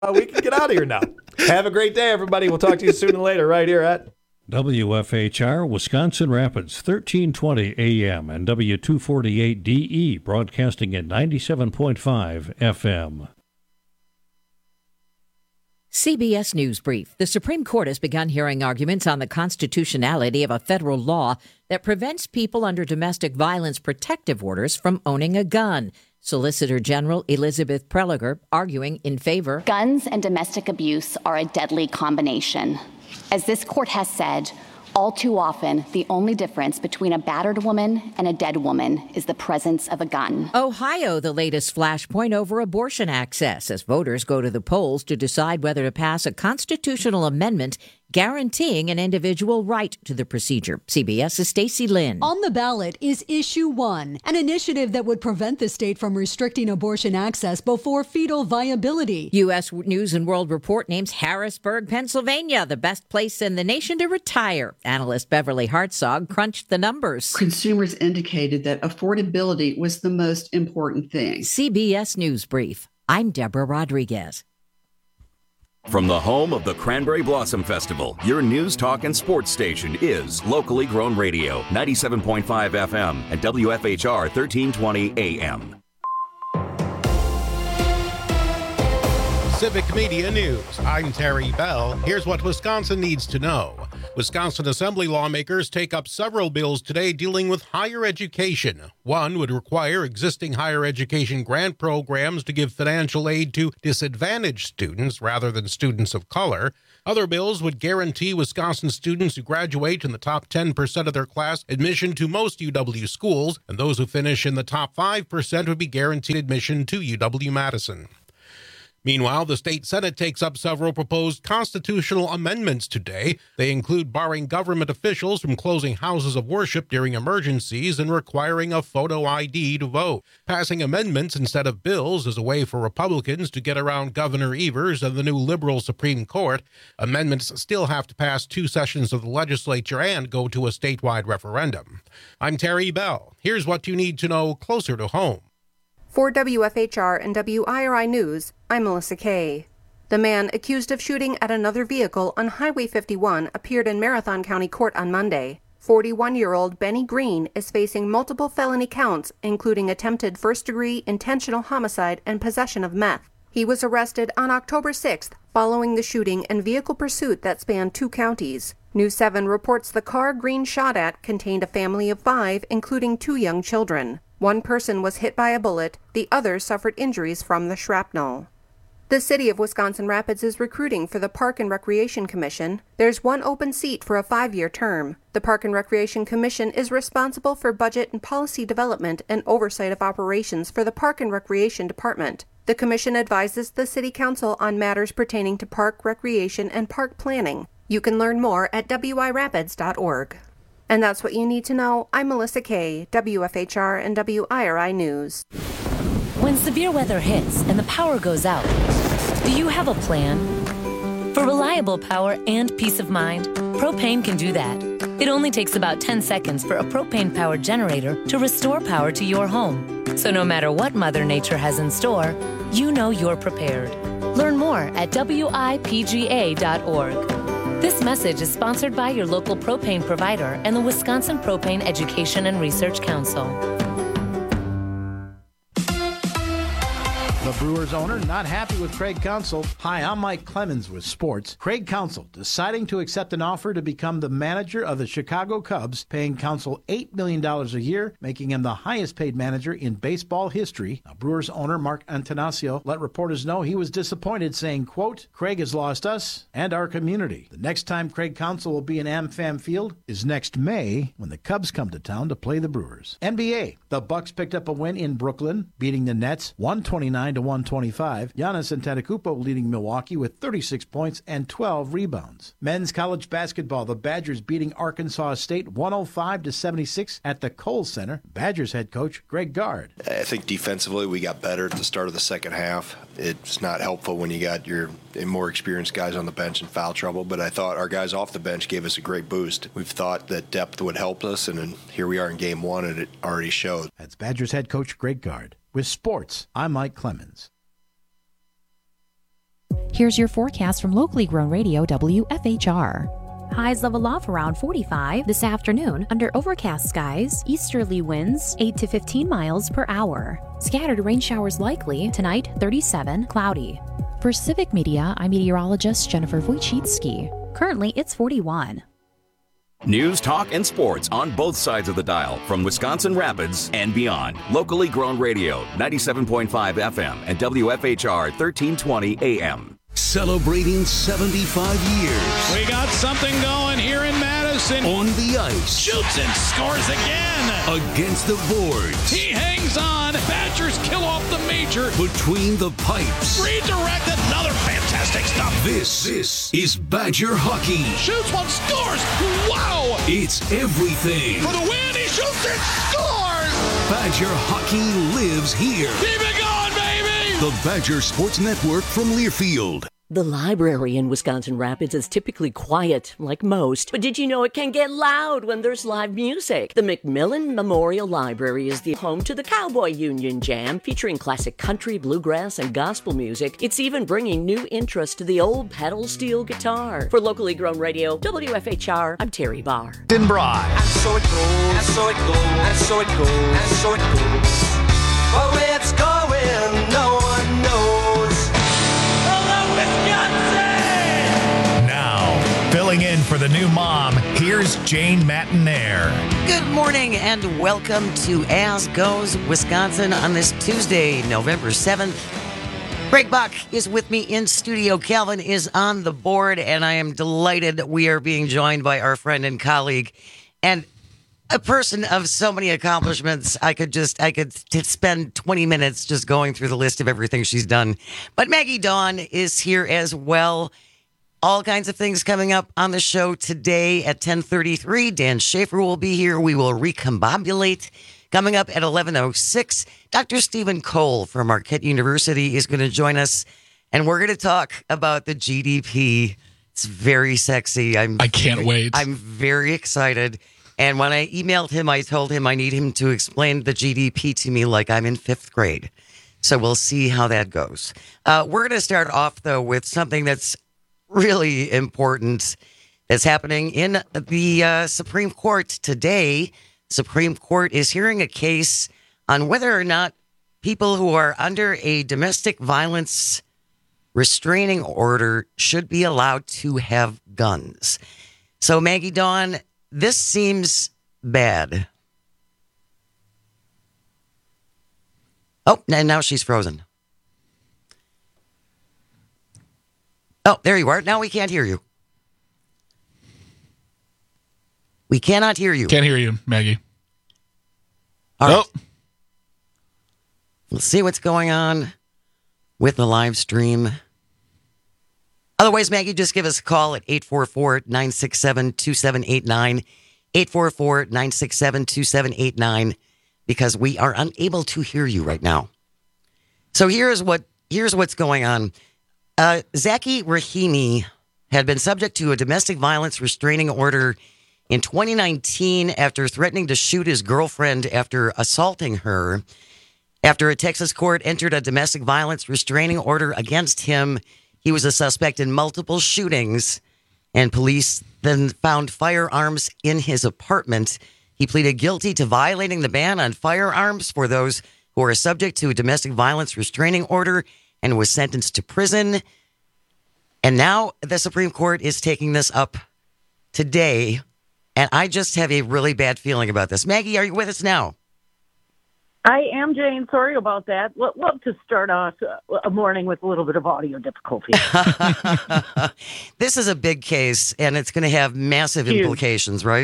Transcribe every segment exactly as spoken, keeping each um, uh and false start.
Uh, we can get out of here now. Have a great day, everybody. We'll talk to you sooner or later right here at W F H R, Wisconsin Rapids, thirteen twenty A M and W two forty-eight D E, broadcasting at ninety-seven point five F M. C B S News Brief. The Supreme Court has begun hearing arguments on the constitutionality of a federal law that prevents people under domestic violence protective orders from owning a gun. Solicitor General Elizabeth Prelogar arguing in favor. Guns and domestic abuse are a deadly combination. As this court has said, all too often, the only difference between a battered woman and a dead woman is the presence of a gun. Ohio, the latest flashpoint over abortion access as voters go to the polls to decide whether to pass a constitutional amendment guaranteeing an individual right to the procedure. CBS's Stacey Lynn. On the ballot is Issue one, an initiative that would prevent the state from restricting abortion access before fetal viability. U S News and World Report names Harrisburg, Pennsylvania, the best place in the nation to retire. Analyst Beverly Hartzog crunched the numbers. Consumers indicated that affordability was the most important thing. C B S News Brief. I'm Deborah Rodriguez. From the home of the Cranberry Blossom Festival, your news, talk, and sports station is Locally Grown Radio, ninety-seven point five F M and W F H R thirteen twenty A M. Civic Media News. I'm Terry Bell. Here's what Wisconsin needs to know. Wisconsin Assembly lawmakers take up several bills today dealing with higher education. One would require existing higher education grant programs to give financial aid to disadvantaged students rather than students of color. Other bills would guarantee Wisconsin students who graduate in the top ten percent of their class admission to most U W schools, and those who finish in the top five percent would be guaranteed admission to U W-Madison. Meanwhile, the state Senate takes up several proposed constitutional amendments today. They include barring government officials from closing houses of worship during emergencies and requiring a photo I D to vote. Passing amendments instead of bills is a way for Republicans to get around Governor Evers and the new liberal Supreme Court. Amendments still have to pass two sessions of the legislature and go to a statewide referendum. I'm Terry Bell. Here's what you need to know closer to home. For W F H R and W I R I News, I'm Melissa Kay. The man accused of shooting at another vehicle on Highway fifty-one appeared in Marathon County Court on Monday. forty-one-year-old Benny Green is facing multiple felony counts, including attempted first-degree intentional homicide and possession of meth. He was arrested on October sixth following the shooting and vehicle pursuit that spanned two counties. News seven reports the car Green shot at contained a family of five, including two young children. One person was hit by a bullet, the other suffered injuries from the shrapnel. The city of Wisconsin Rapids is recruiting for the Park and Recreation Commission. There's one open seat for a five-year term. The Park and Recreation Commission is responsible for budget and policy development and oversight of operations for the Park and Recreation Department. The commission advises the City Council on matters pertaining to park recreation and park planning. You can learn more at W I rapids dot org. And that's what you need to know. I'm Melissa Kay, W F H R and W I R I News. When severe weather hits and the power goes out, do you have a plan? For reliable power and peace of mind, propane can do that. It only takes about ten seconds for a propane-powered generator to restore power to your home. So no matter what Mother Nature has in store, you know you're prepared. Learn more at W I P G A dot org. This message is sponsored by your local propane provider and the Wisconsin Propane Education and Research Council. The Brewers owner not happy with Craig Counsell. Hi, I'm Mike Clemens with sports. Craig Counsell deciding to accept an offer to become the manager of the Chicago Cubs, paying Counsell eight million dollars a year, making him the highest paid manager in baseball history. Now, Brewers owner Mark Antanasio let reporters know he was disappointed, saying, quote, Craig has lost us and our community. The next time Craig Counsell will be in AmFam Field is next May when the Cubs come to town to play the Brewers. N B A, the Bucks picked up a win in Brooklyn, beating the Nets one twenty-nine to one twenty-five. Giannis Antetokounmpo leading Milwaukee with thirty-six points and twelve rebounds. Men's college basketball, the Badgers beating Arkansas State one oh five to seventy-six at the Kohl Center. Badgers head coach Greg Gard. I think defensively we got better at the start of the second half. It's not helpful when you got your more experienced guys on the bench in foul trouble, but I thought our guys off the bench gave us a great boost. We've thought that depth would help us, and here we are in game one, and it already showed. That's Badgers head coach Greg Gard. With sports, I'm Mike Clemens. Here's your forecast from locally grown radio W F H R. Highs level off around forty-five this afternoon under overcast skies, easterly winds eight to fifteen miles per hour. Scattered rain showers likely tonight, thirty-seven, cloudy. For Civic Media, I'm meteorologist Jennifer Wojcicki. Currently, it's forty-one. News, talk, and sports on both sides of the dial from Wisconsin Rapids and beyond. Locally grown radio, ninety-seven point five F M and W F H R thirteen twenty A M. Celebrating seventy-five years. We got something going here in Madison. On the ice. Shoots and scores again. Against the boards. He hangs on. Badgers kill off the major. Between the pipes. Redirect, another fantastic stop. This, this is Badger hockey. Shoots one, scores. Wow. It's everything. For the win, he shoots and scores. Badger hockey lives here. Keep it going, baby. The Badger Sports Network from Learfield. The library in Wisconsin Rapids is typically quiet, like most, but did you know it can get loud when there's live music? The McMillan Memorial Library is the home to the Cowboy Union Jam, featuring classic country, bluegrass, and gospel music. It's even bringing new interest to the old pedal steel guitar. For locally grown radio, W F H R, I'm Terry Barr. Denbry. And so it goes, and so it goes, and so it goes, and so it goes. But where it's going, no one knows. Filling in for the new mom, here's Jane Matinaire. Good morning and welcome to As Goes Wisconsin on this Tuesday, November seventh. Greg Buck is with me in studio. Calvin is on the board, and I am delighted that we are being joined by our friend and colleague and a person of so many accomplishments. I could just, I could t- spend twenty minutes just going through the list of everything she's done. But Maggie Dawn is here as well. All kinds of things coming up on the show today at ten thirty-three. Dan Schaefer will be here. We will recombobulate. Coming up at eleven oh six, Doctor Stephen Cole from Marquette University is going to join us, and we're going to talk about the G D P. It's very sexy. I'm, I can't wait. I'm very excited. And when I emailed him, I told him I need him to explain the G D P to me like I'm in fifth grade. So we'll see how that goes. Uh, we're going to start off, though, with something that's really important that's happening in the uh, Supreme Court today. Supreme Court is hearing a case on whether or not people who are under a domestic violence restraining order should be allowed to have guns. So, Maggie Dawn, this seems bad. Oh, and now she's frozen. Oh, there you are. Now we can't hear you. We cannot hear you. Can't hear you, Maggie. All right. Oh. Let's see what's going on with the live stream. Otherwise, Maggie, just give us a call at eight four four, nine six seven, two seven eight nine, eight four four, nine six seven, two seven eight nine, because we are unable to hear you right now. So here's what here's what's going on. Uh, Zacky Rahimi had been subject to a domestic violence restraining order in twenty nineteen after threatening to shoot his girlfriend after assaulting her. After a Texas court entered a domestic violence restraining order against him, he was a suspect in multiple shootings, and police then found firearms in his apartment. He pleaded guilty to violating the ban on firearms for those who are subject to a domestic violence restraining order and was sentenced to prison. And now the Supreme Court is taking this up today. And I just have a really bad feeling about this. Maggie, are you with us now? I am, Jane. Sorry about that. L- love to start off a morning with a little bit of audio difficulty. This is a big case, and it's going to have massive Huge. implications, right?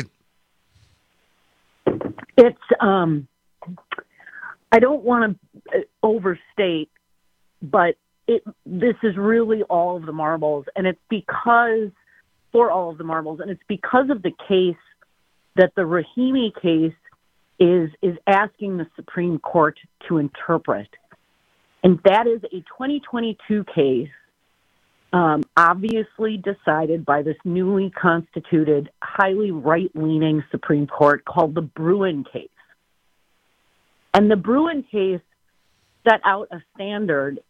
It's, um, I don't want to overstate, but it, this is really all of the marbles, and it's because, for all of the marbles, and it's because of the case that the Rahimi case is is asking the Supreme Court to interpret. And that is a twenty twenty-two case, um, obviously decided by this newly constituted, highly right-leaning Supreme Court called the Bruen case. And the Bruen case set out a standard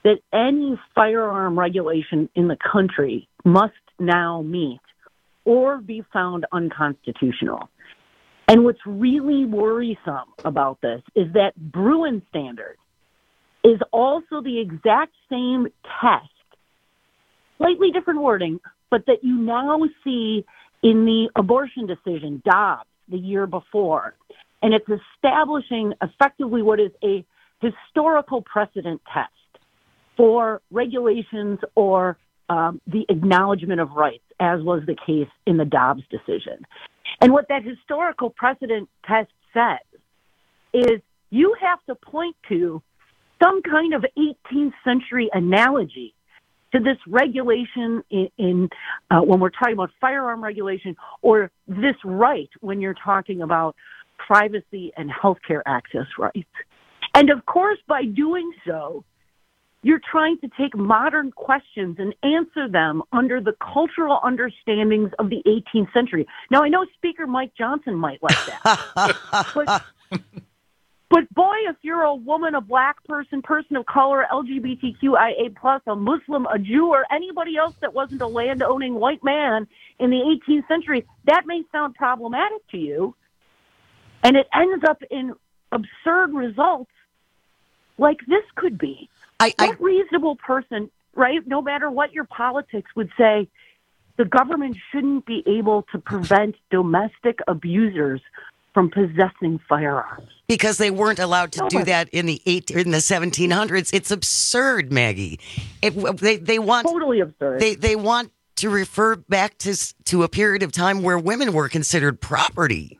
that any firearm regulation in the country must now meet or be found unconstitutional. And what's really worrisome about this is that Bruin standard is also the exact same test, slightly different wording, but that you now see in the abortion decision, Dobbs, the year before. And it's establishing effectively what is a historical precedent test for regulations or um, the acknowledgement of rights, as was the case in the Dobbs decision. And what that historical precedent test says is you have to point to some kind of eighteenth century analogy to this regulation in, in uh, when we're talking about firearm regulation, or this right when you're talking about privacy and healthcare access rights. And of course, by doing so, you're trying to take modern questions and answer them under the cultural understandings of the eighteenth century. Now, I know Speaker Mike Johnson might like that. but, but boy, if you're a woman, a black person, person of color, L G B T Q I A plus, a Muslim, a Jew, or anybody else that wasn't a land-owning white man in the eighteenth century, that may sound problematic to you. And it ends up in absurd results like this could be. I, I, what reasonable person, right, no matter what your politics, would say the government shouldn't be able to prevent domestic abusers from possessing firearms? Because they weren't allowed to No, do but- that in the eight in the seventeen hundreds. It's absurd, Maggie. It, they they want totally absurd. They they want to refer back to s- to a period of time where women were considered property.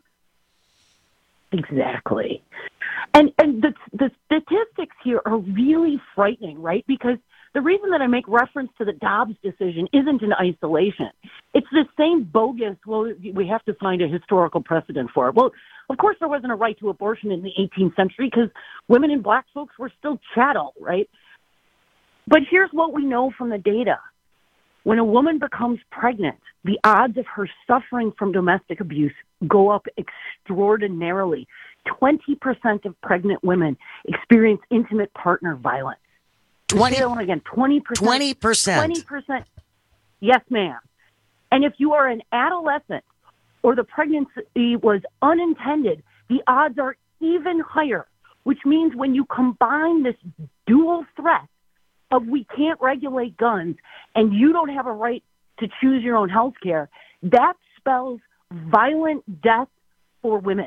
Exactly. And and the the statistics here are really frightening, right? Because the reason that I make reference to the Dobbs decision isn't in isolation. It's the same bogus, well, we have to find a historical precedent for it. Well, of course there wasn't a right to abortion in the eighteenth century because women and black folks were still chattel, right? But here's what we know from the data. When a woman becomes pregnant, the odds of her suffering from domestic abuse go up extraordinarily. twenty percent of pregnant women experience intimate partner violence. twenty Say that one again, twenty percent. twenty percent. twenty percent. Yes, ma'am. And if you are an adolescent or the pregnancy was unintended, the odds are even higher, which means when you combine this dual threat of we can't regulate guns and you don't have a right to choose your own health care, that spells violent death for women.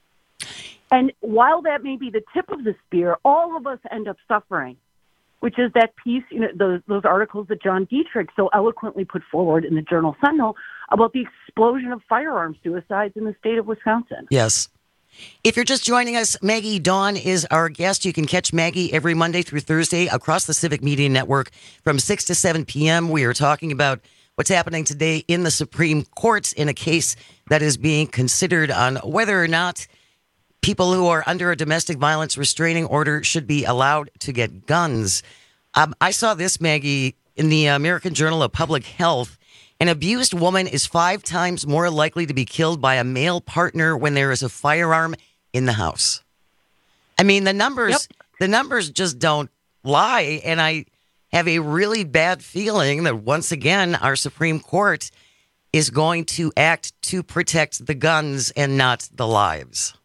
And while that may be the tip of the spear, all of us end up suffering, which is that piece, you know, those, those articles that John Dietrich so eloquently put forward in the Journal Sentinel about the explosion of firearm suicides in the state of Wisconsin. Yes. If you're just joining us, Maggie Dawn is our guest. You can catch Maggie every Monday through Thursday across the Civic Media Network from six to seven p.m. We are talking about what's happening today in the Supreme Court in a case that is being considered on whether or not people who are under a domestic violence restraining order should be allowed to get guns. Um, I saw this, Maggie, in the American Journal of Public Health. An abused woman is five times more likely to be killed by a male partner when there is a firearm in the house. I mean, the numbers, yep. the numbers just don't lie. And I have a really bad feeling that once again, our Supreme Court is going to act to protect the guns and not the lives.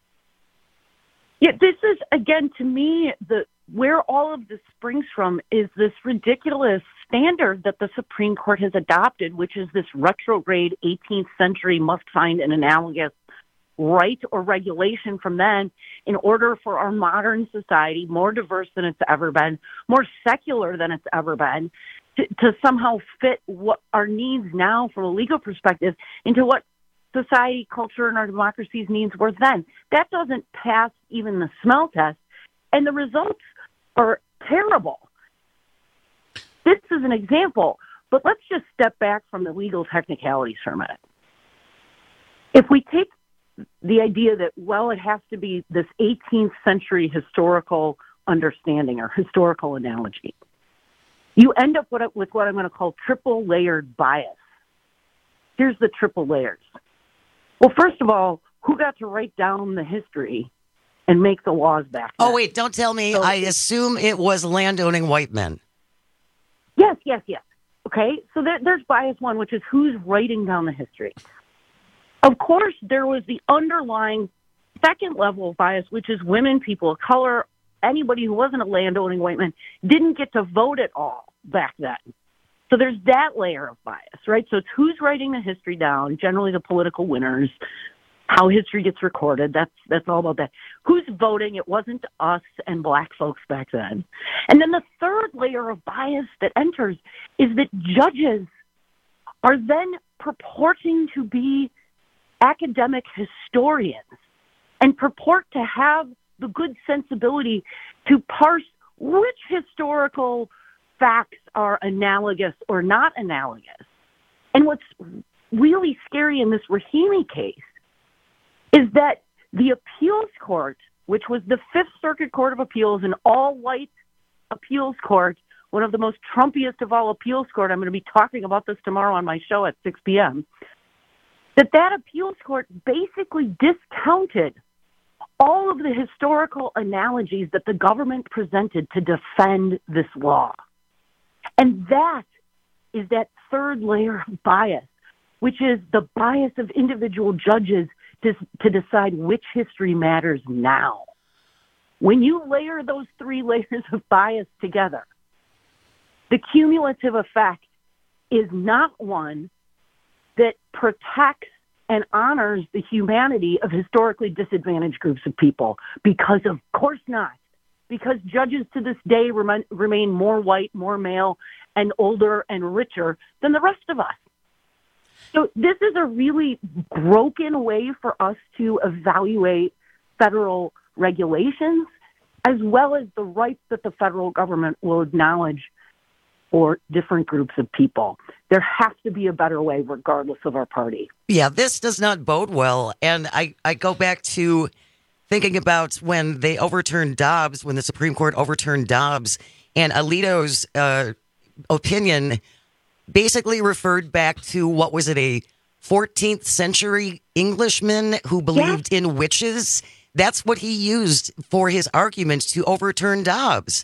Yeah, this is, again, to me, the where all of this springs from is this ridiculous standard that the Supreme Court has adopted, which is this retrograde eighteenth century must find an analogous right or regulation from then in order for our modern society, more diverse than it's ever been, more secular than it's ever been, to, to somehow fit what our needs now from a legal perspective into what society, culture, and our democracy's needs were then. That doesn't pass even the smell test, and the results are terrible. This is an example, but let's just step back from the legal technicalities for a minute. If we take the idea that, well, it has to be this eighteenth century historical understanding or historical analogy, you end up with what I'm going to call triple layered bias. Here's the triple layers. Well, first of all, who got to write down the history and make the laws back then? Oh, wait, don't tell me. So, I assume it was landowning white men. Yes, yes, yes. Okay, so there, there's bias one, which is who's writing down the history. Of course, there was the underlying second level of bias, which is women, people of color, anybody who wasn't a landowning white man didn't get to vote at all back then. So there's that layer of bias, right? So it's who's writing the history down, generally the political winners, how history gets recorded. That's that's all about that. Who's voting? It wasn't us and black folks back then. And then the third layer of bias that enters is that judges are then purporting to be academic historians and purport to have the good sensibility to parse which historical facts are analogous or not analogous. And what's really scary in this Rahimi case is that the appeals court, which was the Fifth Circuit Court of Appeals, an all-white appeals court, one of the most Trumpiest of all appeals court, I'm going to be talking about this tomorrow on my show at six p.m., that that appeals court basically discounted all of the historical analogies that the government presented to defend this law. And that is that third layer of bias, which is the bias of individual judges to, to decide which history matters now. When you layer those three layers of bias together, the cumulative effect is not one that protects and honors the humanity of historically disadvantaged groups of people, because of course not. Because judges to this day remain, remain more white, more male, and older and richer than the rest of us. So this is a really broken way for us to evaluate federal regulations, as well as the rights that the federal government will acknowledge for different groups of people. There has to be a better way, regardless of our party. Yeah, this does not bode well. And I, I go back to thinking about when they overturned Dobbs, when the Supreme Court overturned Dobbs, and Alito's uh, opinion basically referred back to, what was it, a fourteenth century Englishman who believed yes. in witches? That's what he used for his arguments to overturn Dobbs.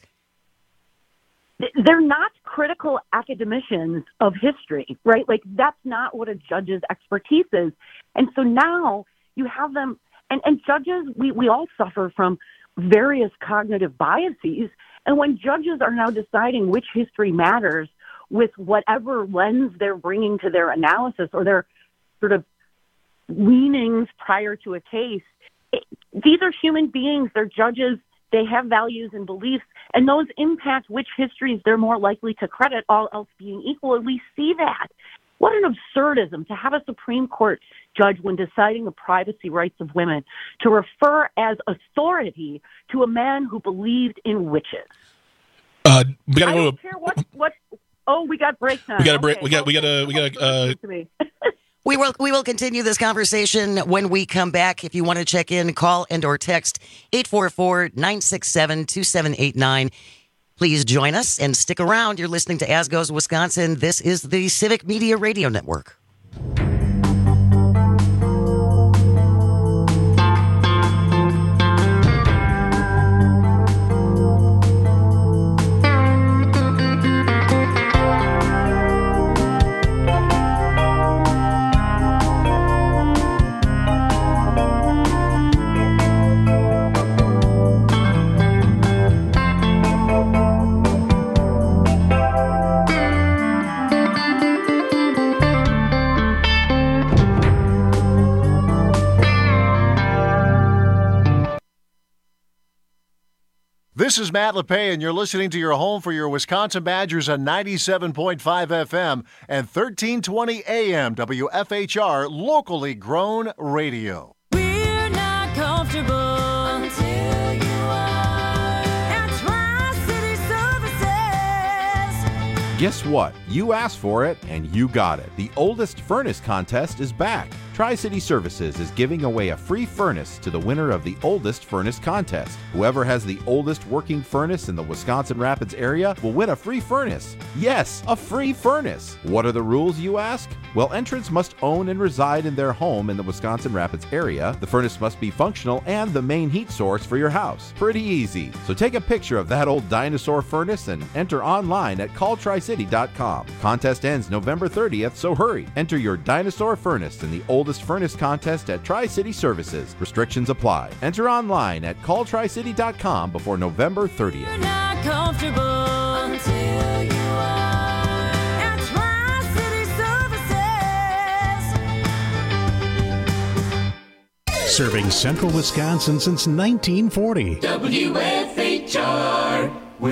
They're not critical academicians of history, right? Like, that's not what a judge's expertise is. And so now you have them, and, and judges, we, we all suffer from various cognitive biases. And when judges are now deciding which history matters with whatever lens they're bringing to their analysis or their sort of leanings prior to a case, it, these are human beings, they're judges. They have values and beliefs, and those impact which histories they're more likely to credit, all else being equal, and we see that. What an absurdism to have a Supreme Court judge, when deciding the privacy rights of women, to refer as authority to a man who believed in witches. Uh, we gotta I go don't to, care what, what, oh, we got break time. We got a break. Okay. We got, we got a, we got a, uh, We will we will continue this conversation when we come back. If you want to check in, call and or text eight four four, nine six seven, two seven eight nine. Please join us and stick around. You're listening to As Goes Wisconsin. This is the Civic Media Radio Network. This is Matt LePay, and you're listening to your home for your Wisconsin Badgers on ninety-seven point five F M and thirteen twenty A M W F H R, locally grown radio. We're not comfortable until you are at Tri-City Services. Guess what? You asked for it, and you got it. The oldest furnace contest is back. Tri-City Services is giving away a free furnace to the winner of the oldest furnace contest. Whoever has the oldest working furnace in the Wisconsin Rapids area will win a free furnace. Yes, a free furnace. What are the rules, you ask? Well, entrants must own and reside in their home in the Wisconsin Rapids area. The furnace must be functional and the main heat source for your house. Pretty easy. So take a picture of that old dinosaur furnace and enter online at call tri city dot com. Contest ends November thirtieth, so hurry. Enter your dinosaur furnace in the oldest furnace contest at Tri-City Services. Restrictions apply. Enter online at call tri city dot com before November thirtieth. You're not comfortable until you are at Tri-City Services. Serving central Wisconsin since nineteen forty. W F H R,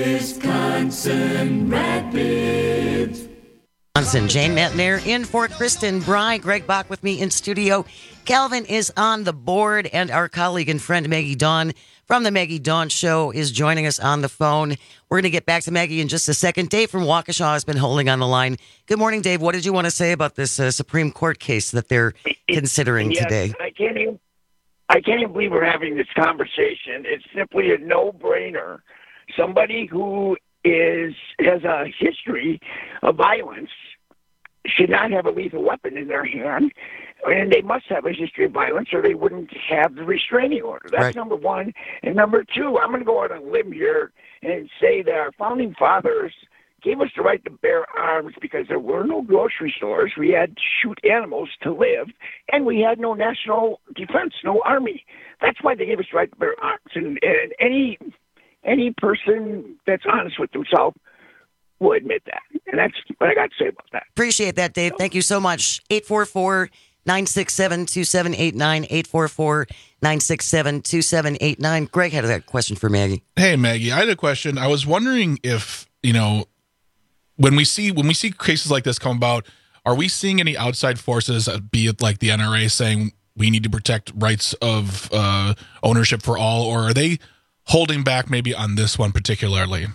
Wisconsin Rapids. Wisconsin, Jane Metnair in for Kristen Bry. Greg Bach with me in studio. Calvin is on the board, and our colleague and friend Maggie Dawn from the Maggie Dawn Show is joining us on the phone. We're going to get back to Maggie in just a second. Dave from Waukesha has been holding on the line. Good morning, Dave. What did you want to say about this uh, Supreme Court case that they're considering yes, today? I can't even, I can't even believe we're having this conversation. It's simply a no-brainer. Somebody who is has a history of violence should not have a lethal weapon in their hand, and they must have a history of violence or they wouldn't have the restraining order. That's right. Number one. And number two, I'm going to go out on a limb here and say that our founding fathers gave us the right to bear arms because there were no grocery stores. We had to shoot animals to live, and we had no national defense, no army. That's why they gave us the right to bear arms. And, and any any person that's honest with themselves will admit that. And that's what I got to say about that. Appreciate that, Dave. Thank you so much. eight four four, nine six seven, two seven eight nine, eight four four, nine six seven, two seven eight nine. Greg had a question for Maggie. Hey, Maggie, I had a question. I was wondering if, you know, when we see when we see cases like this come about, are we seeing any outside forces, be it like the N R A, saying we need to protect rights of uh, ownership for all, or are they holding back maybe on this one particularly?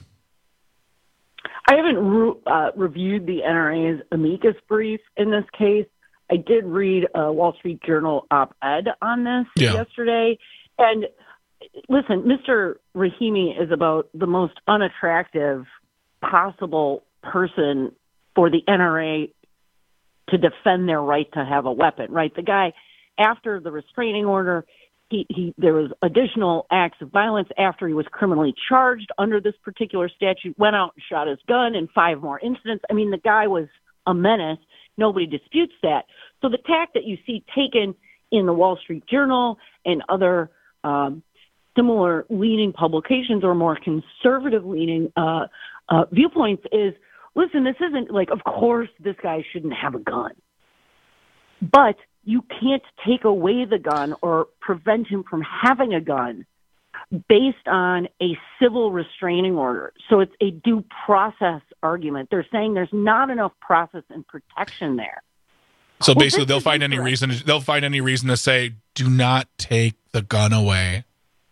I haven't re- uh, reviewed the N R A's amicus brief in this case. I did read a Wall Street Journal op-ed on this yeah. yesterday. And listen, Mister Rahimi is about the most unattractive possible person for the N R A to defend their right to have a weapon, right? The guy, after the restraining order, He, he, there was additional acts of violence after he was criminally charged under this particular statute, went out and shot his gun in five more incidents. I mean, the guy was a menace. Nobody disputes that. So the tack that you see taken in the Wall Street Journal and other um, similar leaning publications or more conservative leaning uh, uh, viewpoints is, listen, this isn't like, of course, this guy shouldn't have a gun. But you can't take away the gun or prevent him from having a gun based on a civil restraining order. So it's a due process argument. They're saying there's not enough process and protection there. So Well, basically, this they'll is find any interesting. reason. They'll find any reason to say, "Do not take the gun away."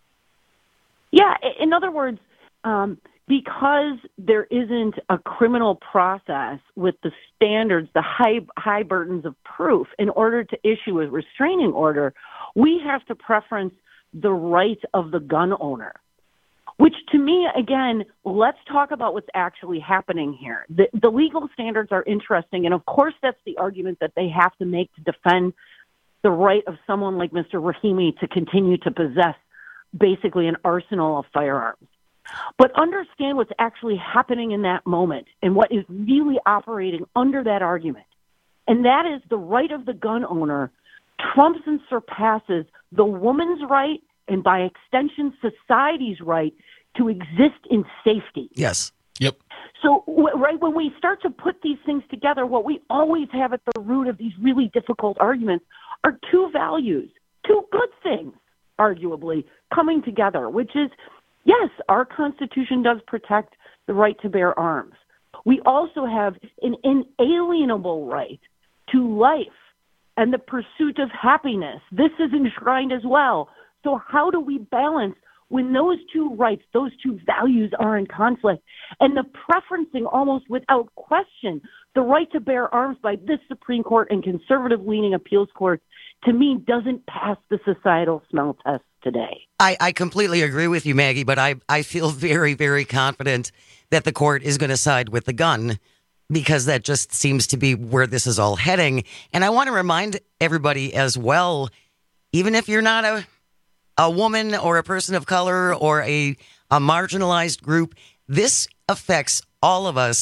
Yeah, i- in other words, um, because there isn't a criminal process with the standards, the high high burdens of proof, in order to issue a restraining order, we have to preference the right of the gun owner. Which, to me, again, let's talk about what's actually happening here. The, the legal standards are interesting, and of course that's the argument that they have to make to defend the right of someone like Mister Rahimi to continue to possess basically an arsenal of firearms. But understand what's actually happening in that moment and what is really operating under that argument. And that is the right of the gun owner trumps and surpasses the woman's right and by extension society's right to exist in safety. Yes. Yep. So, w- right, when we start to put these things together, what we always have at the root of these really difficult arguments are two values, two good things, arguably, coming together, which is, yes, our Constitution does protect the right to bear arms. We also have an inalienable right to life and the pursuit of happiness. This is enshrined as well. So how do we balance when those two rights, those two values are in conflict? And the preferencing, almost without question, the right to bear arms by this Supreme Court and conservative-leaning appeals courts, to me, doesn't pass the societal smell test today. I, I completely agree with you, Maggie, but I, I feel very, very confident that the court is going to side with the gun because that just seems to be where this is all heading. And I want to remind everybody as well, even if you're not a a woman or a person of color or a, a marginalized group, this affects all of us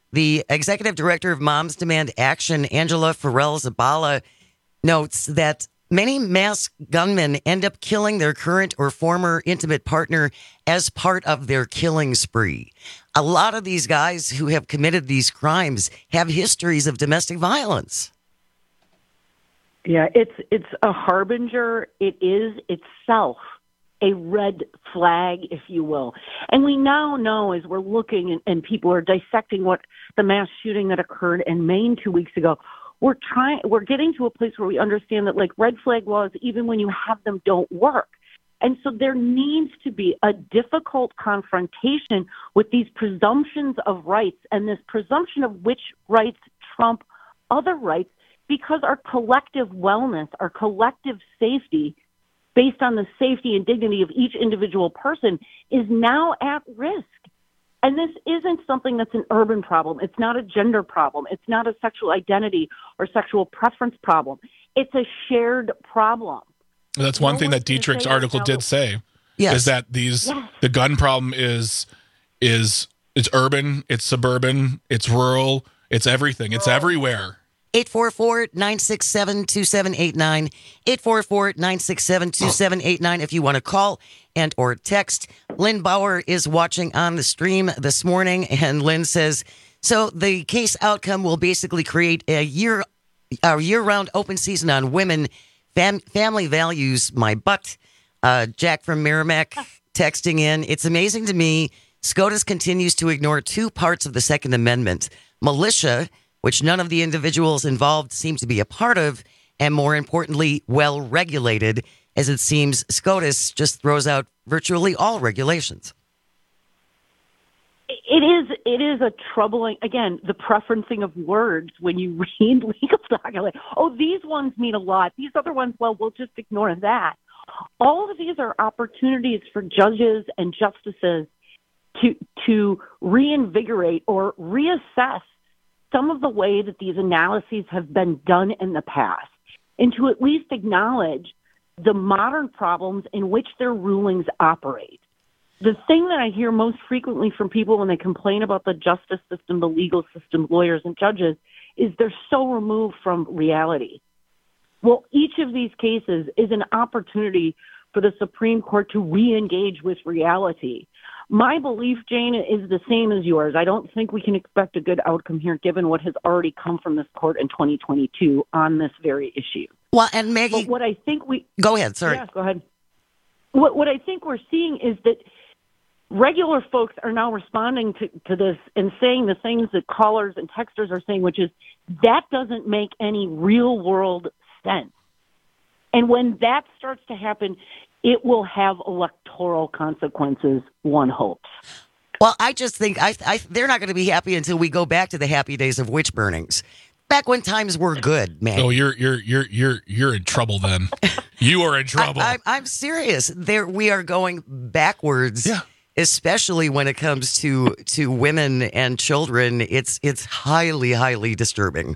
The executive director of Moms Demand Action, Angela Farrell-Zabala, notes that many mass gunmen end up killing their current or former intimate partner as part of their killing spree. A lot of these guys who have committed these crimes have histories of domestic violence. Yeah, it's it's a harbinger. It is itself a red flag, if you will. And we now know, as we're looking and, and people are dissecting what the mass shooting that occurred in Maine two weeks ago, we're trying, we're getting to a place where we understand that, like, red flag laws, even when you have them, don't work. And so there needs to be a difficult confrontation with these presumptions of rights and this presumption of which rights trump other rights, because our collective wellness, our collective safety, based on the safety and dignity of each individual person, is now at risk. And this isn't something that's an urban problem. It's not a gender problem. It's not a sexual identity or sexual preference problem. It's a shared problem. That's one no thing that Dietrich's article did say, yes. is that these yes. the gun problem is is it's urban, it's suburban, it's rural, it's everything, it's everywhere. eight four four, nine six seven, two seven eight nine, eight four four, nine six seven, two seven eight nine if you want to call and or text. Lynn Bauer is watching on the stream this morning, and Lynn says, so the case outcome will basically create a year a year-round open season on women. Fam- family values my butt. Uh, Jack from Merrimack texting in, it's amazing to me, SCOTUS continues to ignore two parts of the Second Amendment. Militia, which none of the individuals involved seem to be a part of, and more importantly, well-regulated, as it seems SCOTUS just throws out virtually all regulations. It is it is a troubling, again, the preferencing of words when you read legal documents. Oh, these ones mean a lot. These other ones, well, we'll just ignore that. All of these are opportunities for judges and justices to to reinvigorate or reassess some of the way that these analyses have been done in the past, and to at least acknowledge the modern problems in which their rulings operate. The thing that I hear most frequently from people when they complain about the justice system, the legal system, lawyers and judges, is they're so removed from reality. Well, each of these cases is an opportunity for the Supreme Court to re-engage with reality. My belief, Jane, is the same as yours. I don't think we can expect a good outcome here, given what has already come from this court in twenty twenty-two on this very issue. Well, and Maggie, but what I think we go ahead. Sorry, yeah, go ahead. What what I think we're seeing is that regular folks are now responding to, to this and saying the things that callers and texters are saying, which is that doesn't make any real world sense. And when that starts to happen, it will have electoral consequences, one hopes. Well, I just think I, I, they're not going to be happy until we go back to the happy days of witch burnings. Back when times were good, man. Oh, you're you're you're you're you're in trouble then. You are in trouble. I, I, I'm serious. There, we are going backwards. Yeah. Especially when it comes to to women and children. It's it's highly highly disturbing.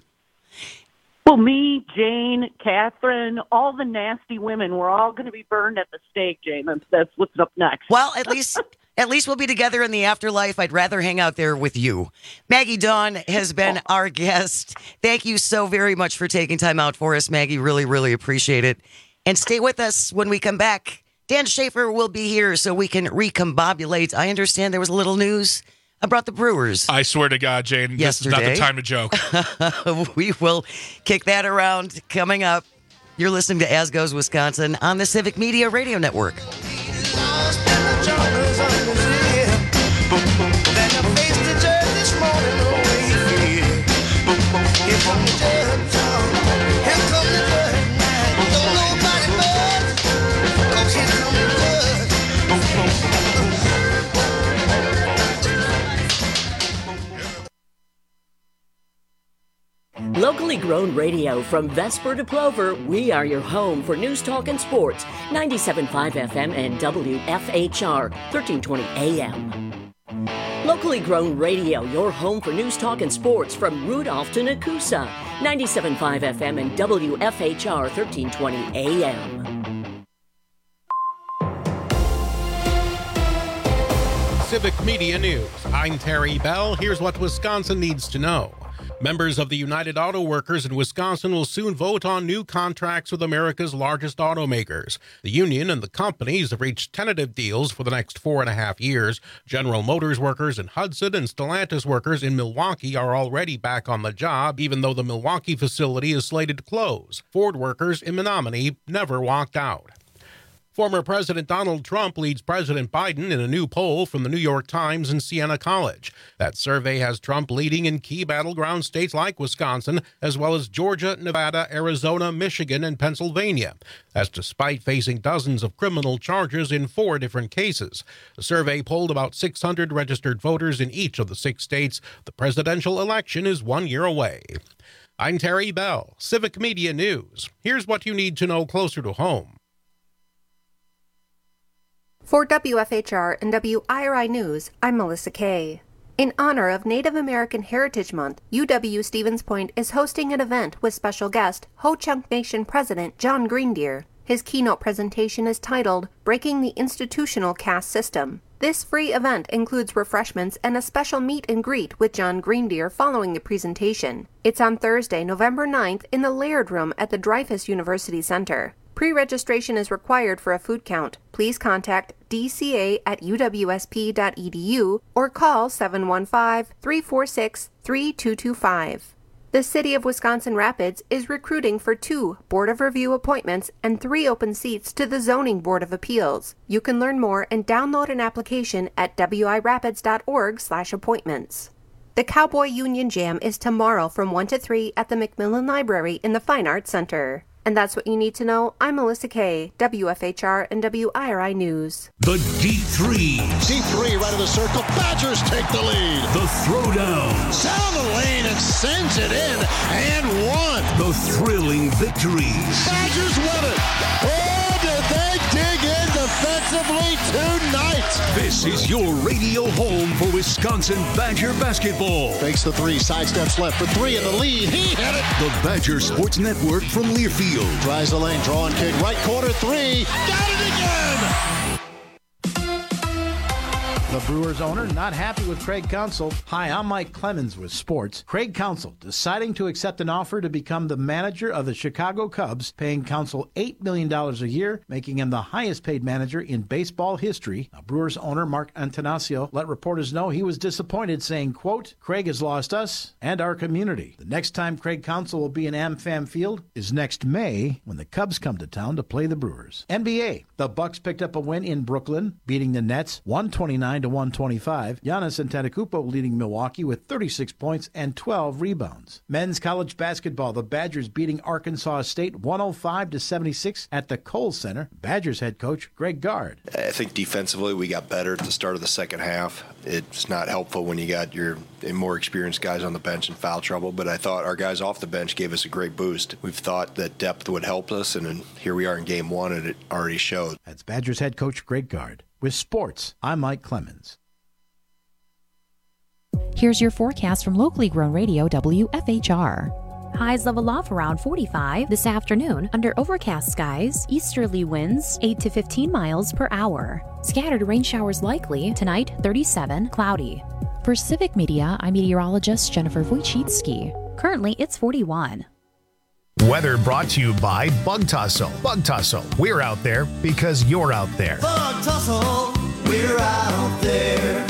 Well, me, Jane, Catherine, all the nasty women, we're all going to be burned at the stake, Jane. That's, that's what's up next. Well, at least at least we'll be together in the afterlife. I'd rather hang out there with you. Maggie Dawn has been our guest. Thank you so very much for taking time out for us, Maggie. Really, really appreciate it. And stay with us when we come back. Dan Schaefer will be here so we can recombobulate. I understand there was a little news about the Brewers. I swear to God, Jane, yesterday. This is not the time to joke. We will kick that around coming up. You're listening to As Goes Wisconsin on the Civic Media Radio Network. Locally grown radio from Vesper to Plover, we are your home for news, talk, and sports. ninety-seven point five F M and W F H R, thirteen twenty A M. Locally grown radio, your home for news, talk, and sports from Rudolph to Nakusa. ninety-seven point five F M and W F H R, thirteen twenty A M. Civic Media News. I'm Terry Bell. Here's what Wisconsin needs to know. Members of the United Auto Workers in Wisconsin will soon vote on new contracts with America's largest automakers. The union and the companies have reached tentative deals for the next four and a half years. General Motors workers in Hudson and Stellantis workers in Milwaukee are already back on the job, even though the Milwaukee facility is slated to close. Ford workers in Menominee never walked out. Former President Donald Trump leads President Biden in a new poll from the New York Times and Siena College. That survey has Trump leading in key battleground states like Wisconsin, as well as Georgia, Nevada, Arizona, Michigan, and Pennsylvania. That's despite facing dozens of criminal charges in four different cases. The survey polled about six hundred registered voters in each of the six states. The presidential election is one year away. I'm Terry Bell, Civic Media News. Here's what you need to know closer to home. For W F H R and W I R I News, I'm Melissa Kay. In honor of Native American Heritage Month, U W Stevens Point is hosting an event with special guest Ho-Chunk Nation President John Greendeer. His keynote presentation is titled Breaking the Institutional Caste System. This free event includes refreshments and a special meet and greet with John Greendeer following the presentation. It's on Thursday, November ninth in the Laird Room at the Dreyfus University Center. Pre-registration is required for a food count. Please contact d c a at u w s p dot e d u or call seven one five, three four six, three two two five. The City of Wisconsin Rapids is recruiting for two Board of Review appointments and three open seats to the Zoning Board of Appeals. You can learn more and download an application at w i rapids dot org slash appointments. The Cowboy Union Jam is tomorrow from one to three at the Macmillan Library in the Fine Arts Center. And that's what you need to know. I'm Melissa Kay, W F H R and W I R I News. The Deep Threes. Deep three right of the circle. Badgers take the lead. The Throwdowns. Down the lane and sends it in and one. The thrilling victories. Badgers win it. Oh, did they dig in defensively tonight? This is your radio home for Wisconsin Badger basketball. Fakes the three, sidesteps left for three in the lead. He hit it. The Badger Sports Network from Learfield. Tries the lane, drawing kick, right corner three. Got it again. The Brewers owner not happy with Craig Counsell. Hi, I'm Mike Clemens with sports. Craig Counsell deciding to accept an offer to become the manager of the Chicago Cubs, paying Counsell eight million dollars a year, making him the highest paid manager in baseball history. Now, Brewers owner Mark Antanasio let reporters know he was disappointed, saying, quote, Craig has lost us and our community. The next time Craig Counsell will be in AmFam Field is next May when the Cubs come to town to play the Brewers. N B A, the Bucks picked up a win in Brooklyn, beating the Nets one twenty-nine to one twenty-five. Giannis Antetokounmpo leading Milwaukee with thirty-six points and twelve rebounds. Men's college basketball, the Badgers beating Arkansas State one oh five to seventy-six at the Kohl Center. Badgers head coach Greg Gard. I think defensively we got better at the start of the second half. It's not helpful when you got your more experienced guys on the bench in foul trouble, but I thought our guys off the bench gave us a great boost. We've thought that depth would help us, and here we are in game one, and it already showed. That's Badgers head coach Greg Gard. With sports, I'm Mike Clemens. Here's your forecast from locally grown radio W F H R. Highs level off around forty-five this afternoon under overcast skies, easterly winds eight to fifteen miles per hour. Scattered rain showers likely, tonight thirty-seven, cloudy. For Civic Media, I'm meteorologist Jennifer Wojcicki. Currently, it's forty-one. Weather brought to you by Bug Tussle. Bug Tussle, we're out there because you're out there. Bug Tussle, we're out there.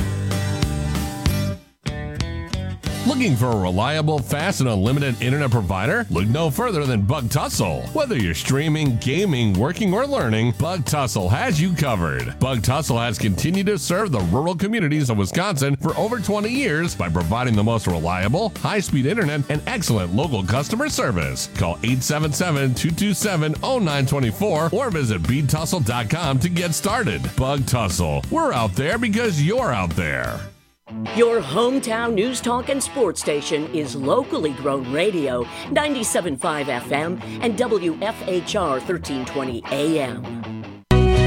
Looking for a reliable, fast, and unlimited internet provider? Look no further than Bug Tussle. Whether you're streaming, gaming, working, or learning, Bug Tussle has you covered. Bug Tussle has continued to serve the rural communities of Wisconsin for over twenty years by providing the most reliable, high-speed internet and excellent local customer service. Call eight seven seven, two two seven, zero nine two four or visit bead tussle dot com to get started. Bug Tussle. We're out there because you're out there. Your hometown news talk and sports station is locally grown radio, ninety-seven point five F M and W F H R thirteen twenty A M.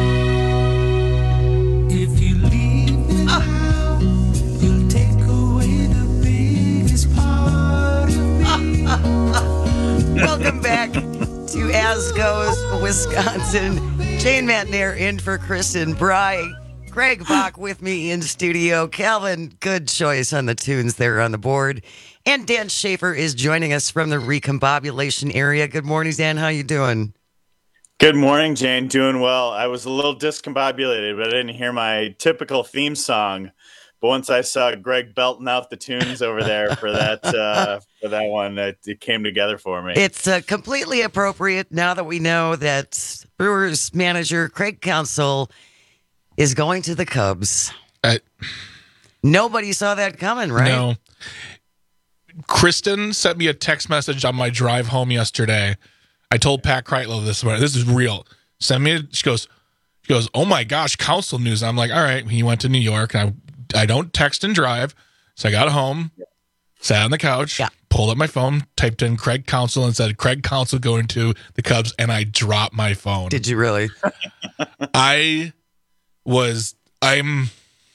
If you leave me now, you'll take away the biggest part of me. Welcome back to As Goes Wisconsin. Jane Matnair in for Kristen Bry. Greg Bach with me in studio. Calvin, good choice on the tunes there on the board. And Dan Schaefer is joining us from the recombobulation area. Good morning, Dan. How you doing? Good morning, Jane. Doing well. I was a little discombobulated, but I didn't hear my typical theme song. But once I saw Greg belting out the tunes over there for that uh, for that one, it, it came together for me. It's uh, completely appropriate now that we know that Brewers manager Craig Counsell is going to the Cubs. I, Nobody saw that coming, right? No. Kristen sent me a text message on my drive home yesterday. I told Pat Kreitlow this morning. This is real. Send me. A, she goes. She goes. Oh my gosh, Counsell news. I'm like, all right. He went to New York, and I. I don't text and drive, so I got home, sat on the couch, yeah. pulled up my phone, typed in Craig Counsell, and said, Craig Counsell going to the Cubs, and I dropped my phone. Did you really? I was, I'm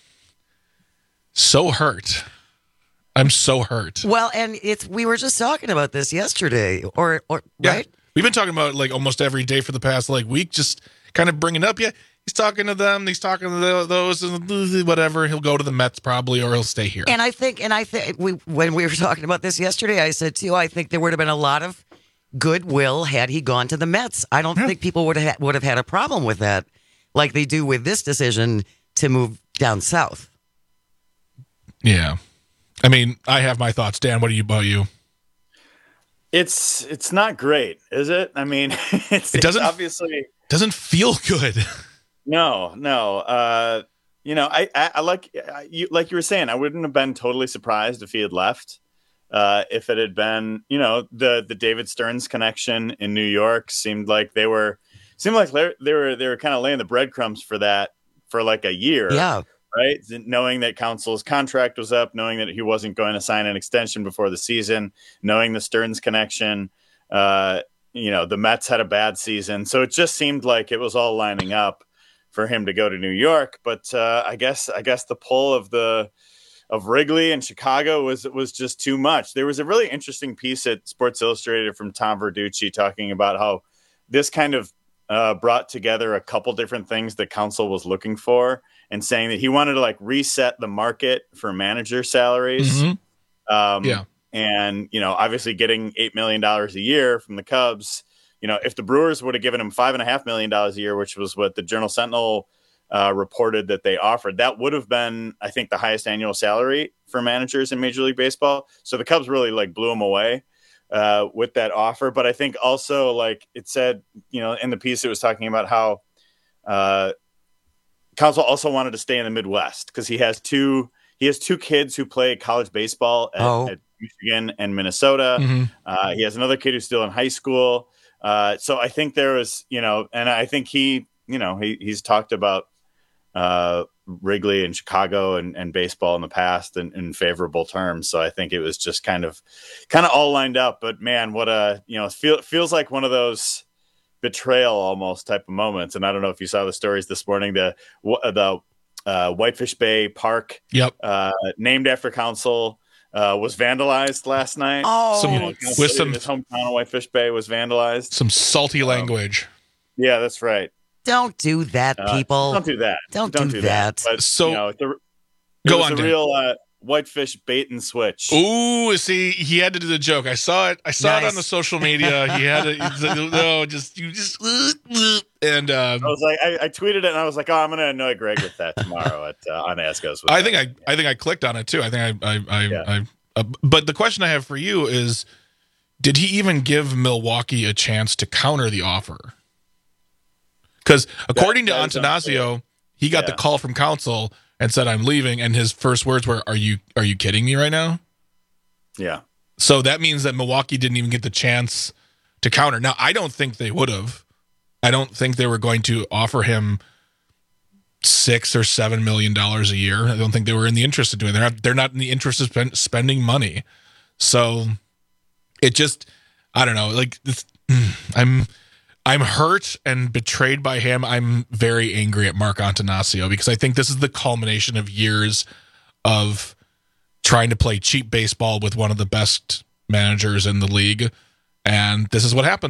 so hurt. I'm so hurt. Well, and it's we were just talking about this yesterday, or, or yeah. right? We've been talking about like almost every day for the past like week, just kind of bringing up, yeah, he's talking to them, he's talking to the, those, and whatever. He'll go to the Mets probably, or he'll stay here. And I think, and I think, we when we were talking about this yesterday, I said too, I think there would have been a lot of goodwill had he gone to the Mets. I don't yeah. think people would have would have had a problem with that, like they do with this decision to move down south. Yeah, I mean, I have my thoughts. Dan, what do you about you? It's it's not great, is it? I mean, it's, it doesn't it's obviously doesn't feel good. No, no. Uh, you know, I, I, I like I, you like you were saying. I wouldn't have been totally surprised if he had left. Uh, if it had been, you know, the the David Stearns connection in New York seemed like they were seemed like they were they were kind of laying the breadcrumbs for that for like a year. Yeah. Right. Knowing that Counsell's contract was up, knowing that he wasn't going to sign an extension before the season, knowing the Stearns connection, uh, you know, the Mets had a bad season. So it just seemed like it was all lining up for him to go to New York. But uh, I guess I guess the pull of the of Wrigley and Chicago was was just too much. There was a really interesting piece at Sports Illustrated from Tom Verducci talking about how this kind of uh, brought together a couple different things that Counsell was looking for, and saying that he wanted to like reset the market for manager salaries. Mm-hmm. Um, yeah. And, you know, obviously getting eight million dollars a year from the Cubs, you know, if the Brewers would have given him five and a half million dollars a year, which was what the Journal Sentinel uh, reported that they offered, that would have been, I think, the highest annual salary for managers in Major League Baseball. So the Cubs really like blew him away uh, with that offer. But I think also, like it said, you know, in the piece, it was talking about how uh, Counsell also wanted to stay in the Midwest because he has two he has two kids who play college baseball at, oh. at Michigan and Minnesota. Mm-hmm. Uh, he has another kid who's still in high school. Uh, so I think there was, you know, and I think he, you know, he he's talked about uh, Wrigley and Chicago and, and baseball in the past in, in favorable terms. So I think it was just kind of kind of all lined up. But man, what a, you know, it feel, feels like one of those betrayal almost type of moments. And I don't know if you saw the stories this morning, the the uh, Whitefish Bay Park, yep, uh, named after Counsell, uh, was vandalized last night. Oh, some, you know, with some his hometown of Whitefish Bay was vandalized. Some salty language. Um, yeah, that's right. Don't do that, people. Uh, don't do that. Don't, don't do, do that. that. But, so you know, the, go was on, a Dan. real uh, Whitefish bait and switch. Ooh, see, he had to do the joke. I saw it. I saw Nice. it on the social media. He had to. He's like, no, just you just. And um, I was like, I, I tweeted it, and I was like, oh, I'm going to annoy Greg with that tomorrow at uh, on Ascos. I think I, I think I clicked on it too. I think I, I, I, Yeah. I uh, but the question I have for you is, did he even give Milwaukee a chance to counter the offer? Because according That- to that is Antanasio, he got the Yeah. call from Counsell and said, "I'm leaving," and his first words were, "Are you are you kidding me right now?" Yeah. So that means that Milwaukee didn't even get the chance to counter. Now, I don't think they would have. I don't think they were going to offer him six or seven million dollars a year. I don't think they were in the interest of doing. They're not. They're not in the interest of spend, spending money. So it just, I don't know. Like this, I'm, I'm hurt and betrayed by him. I'm very angry at Mark Antanasio because I think this is the culmination of years of trying to play cheap baseball with one of the best managers in the league, and this is what happens.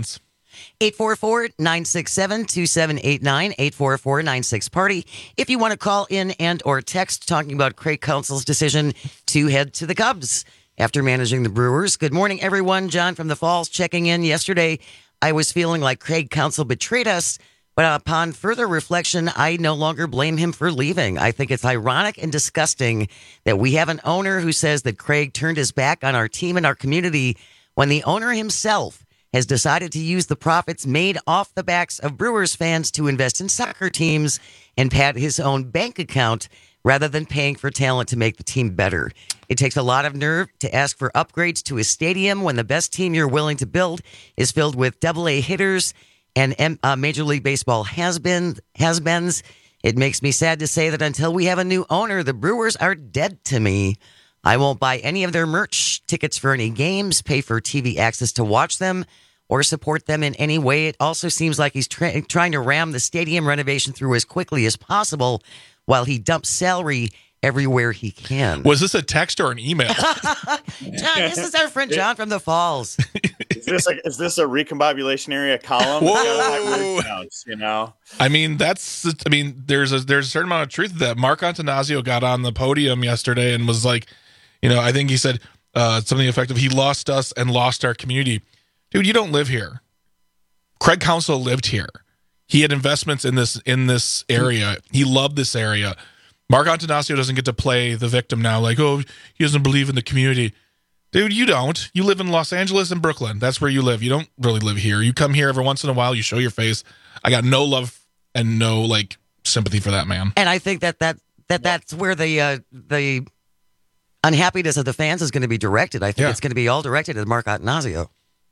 eight four four, nine six seven, two seven eight nine, eight four four, nine six party. If you want to call in and or text talking about Craig Counsell's decision to head to the Cubs after managing the Brewers. Good morning, everyone. John from the Falls checking in. Yesterday, I was feeling like Craig Counsell betrayed us, but upon further reflection, I no longer blame him for leaving. I think it's ironic and disgusting that we have an owner who says that Craig turned his back on our team and our community when the owner himself has decided to use the profits made off the backs of Brewers fans to invest in soccer teams and pad his own bank account rather than paying for talent to make the team better. It takes a lot of nerve to ask for upgrades to a stadium when the best team you're willing to build is filled with double A hitters and M- uh, Major League Baseball has-been, has-beens. It makes me sad to say that until we have a new owner, the Brewers are dead to me. I won't buy any of their merch, tickets for any games, pay for T V access to watch them, or support them in any way. It also seems like he's tra- trying to ram the stadium renovation through as quickly as possible while he dumps salary everywhere he can. Was this a text or an email? John, this is our friend John from the Falls. Is this a, is this a recombobulation area column? Whoa. Counts, you know? I mean, that's, I mean, there's a, there's a certain amount of truth to that. Mark Antanasio got on the podium yesterday and was like, you know, I think he said uh, something effective. He lost us and lost our community. Dude, you don't live here. Craig Counsell lived here. He had investments in this in this area. He loved this area. Mark Antanasio doesn't get to play the victim now, like, oh, he doesn't believe in the community. Dude, you don't. You live in Los Angeles and Brooklyn. That's where you live. You don't really live here. You come here every once in a while. You show your face. I got no love and no, like, sympathy for that man. And I think that, that, that that's where the uh, the unhappiness of the fans is going to be directed. I think Yeah. it's going to be all directed at Mark Attanasio.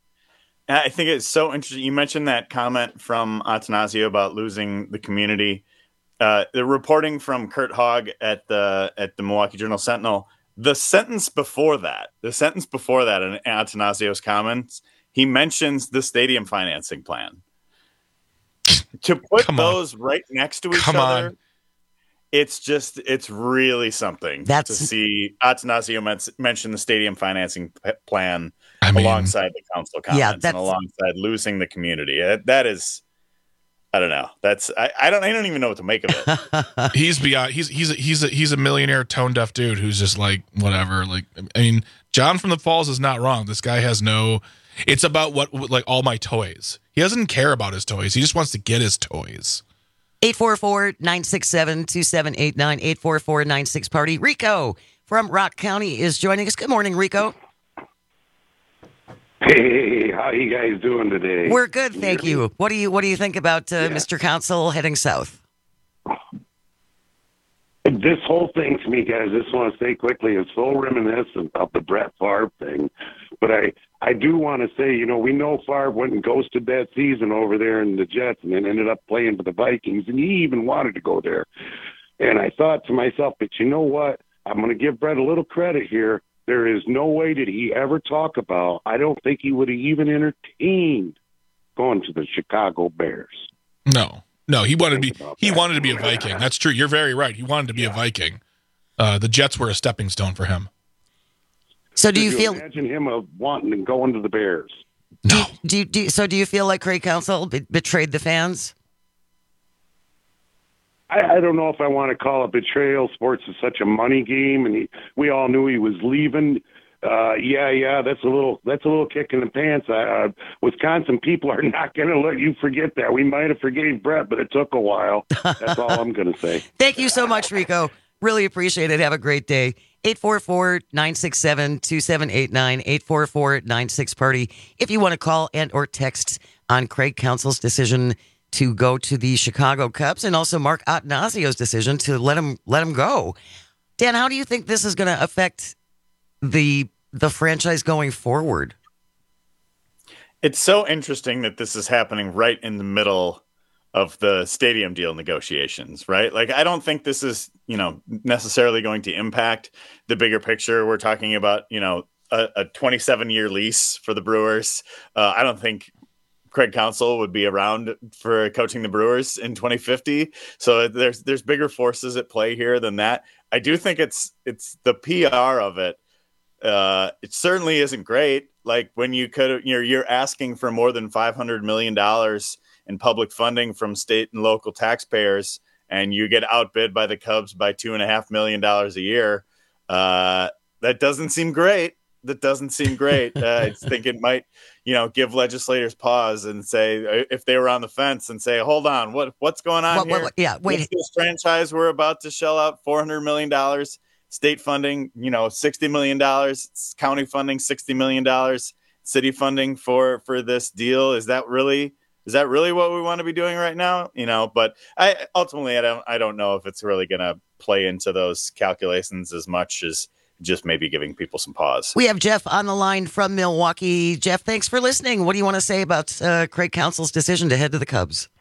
I think it's so interesting. You mentioned that comment from Attanasio about losing the community. Uh, the reporting from Kurt Hogg at the at the Milwaukee Journal Sentinel, the sentence before that, the sentence before that in Attanasio's comments, he mentions the stadium financing plan. To put Come those on. right next to each Come other, on. it's just, it's really something That's- to see Attanasio men- mention the stadium financing p- plan I mean, alongside the council comments Yeah, and that's- alongside losing the community. Uh, That is, I don't know. That's I, I don't I don't even know what to make of it. he's beyond. He's he's a, he's a, he's a millionaire tone deaf dude who's just like whatever. Like, I mean, John from the Falls is not wrong. This guy has no. It's about what like all my toys. He doesn't care about his toys. He just wants to get his toys. eight four four, nine six seven, two seven eight nine, eight four four, nine six party. Rico from Rock County is joining us. Good morning, Rico. Hey, how you guys doing today? We're good, thank you. What do you What do you think about uh, Yeah. Mister Counsell heading south? This whole thing to me, guys, I just want to say quickly, is so reminiscent of the Brett Favre thing. But I, I do want to say, you know, we know Favre went and ghosted that season over there in the Jets and then ended up playing for the Vikings, and he even wanted to go there. And I thought to myself, but you know what? I'm going to give Brett a little credit here. There is no way did he ever talk about, I don't think he would have even entertained going to the Chicago Bears. No, no, he wanted to be he wanted to be a Viking. That's true. You're very right. He wanted to be a Viking. Uh, the Jets were a stepping stone for him. So do you Could feel? imagine him of wanting to go into the Bears? No. Do you, do you, so? Do you feel like Craig Counsell be- betrayed the fans? I, I don't know if I want to call it betrayal. Sports is such a money game, and he, we all knew he was leaving. Uh, yeah, yeah, that's a little that's a little kick in the pants. Uh, Wisconsin people are not going to let you forget that. We might have forgave Brett, but it took a while. That's all I'm going to say. Thank you so much, Rico. Really appreciate it. Have a great day. eight four four, nine six seven, two seven eight nine, eight four four, nine six party. If you want to call and or text on Craig Counsell's decision to go to the Chicago Cubs and also Mark Attanasio's decision to let him let him go. Dan, how do you think this is going to affect the the franchise going forward? It's so interesting that this is happening right in the middle of the stadium deal negotiations, right? Like, I don't think this is, you know, necessarily going to impact the bigger picture. We're talking about, you know, a, a twenty-seven year lease for the Brewers. Uh, I don't think Craig Counsell would be around for coaching the Brewers in twenty fifty. So there's there's bigger forces at play here than that. I do think it's it's the P R of it. Uh, it certainly isn't great. Like when you could, you're, you're asking for more than five hundred million dollars in public funding from state and local taxpayers, and you get outbid by the Cubs by two and a half million dollars a year. Uh, that doesn't seem great. That doesn't seem great. Uh, I think it might, you know, give legislators pause and say, if they were on the fence and say, hold on, what what's going on What- what- here? what- yeah, wait. What's this franchise, we're about to shell out four hundred million dollars. State funding, you know, sixty million dollars. County funding, sixty million dollars. City funding for for this deal. Is that really is that really what we want to be doing right now? You know, but I ultimately I don't I don't know if it's really going to play into those calculations as much as just maybe giving people some pause. We have Jeff on the line from Milwaukee. Jeff, thanks for listening. What do you want to say about uh, Craig Counsell's decision to head to the Cubs?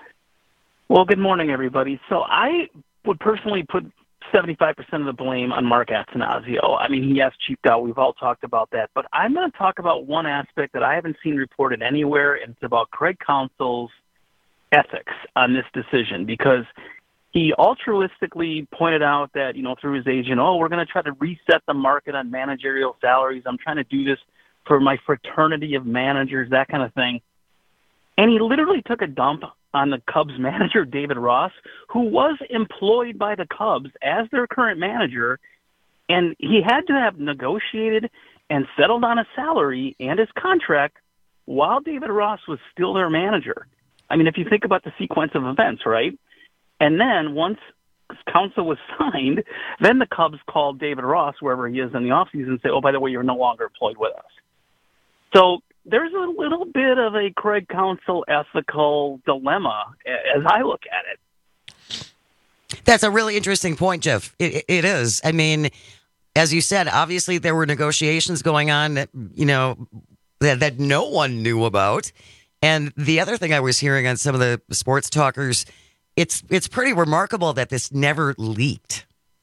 Well, good morning, everybody. So I would personally put seventy-five percent of the blame on Mark Attanasio. I mean, he has cheaped out. We've all talked about that. But I'm going to talk about one aspect that I haven't seen reported anywhere, and it's about Craig Counsell's ethics on this decision, because he altruistically pointed out that, you know, through his agent, oh, we're going to try to reset the market on managerial salaries. I'm trying to do this for my fraternity of managers, that kind of thing. And he literally took a dump on the Cubs manager, David Ross, who was employed by the Cubs as their current manager. And he had to have negotiated and settled on a salary and his contract while David Ross was still their manager. I mean, if you think about the sequence of events, right? And then once Counsell was signed, then the Cubs called David Ross, wherever he is in the offseason, and say, oh, by the way, you're no longer employed with us. So there's a little bit of a Craig Counsell ethical dilemma as I look at it. That's a really interesting point, Jeff. It, it is. I mean, as you said, obviously there were negotiations going on that, you know, that, that no one knew about. And the other thing I was hearing on some of the sports talkers, It's it's pretty remarkable that this never leaked.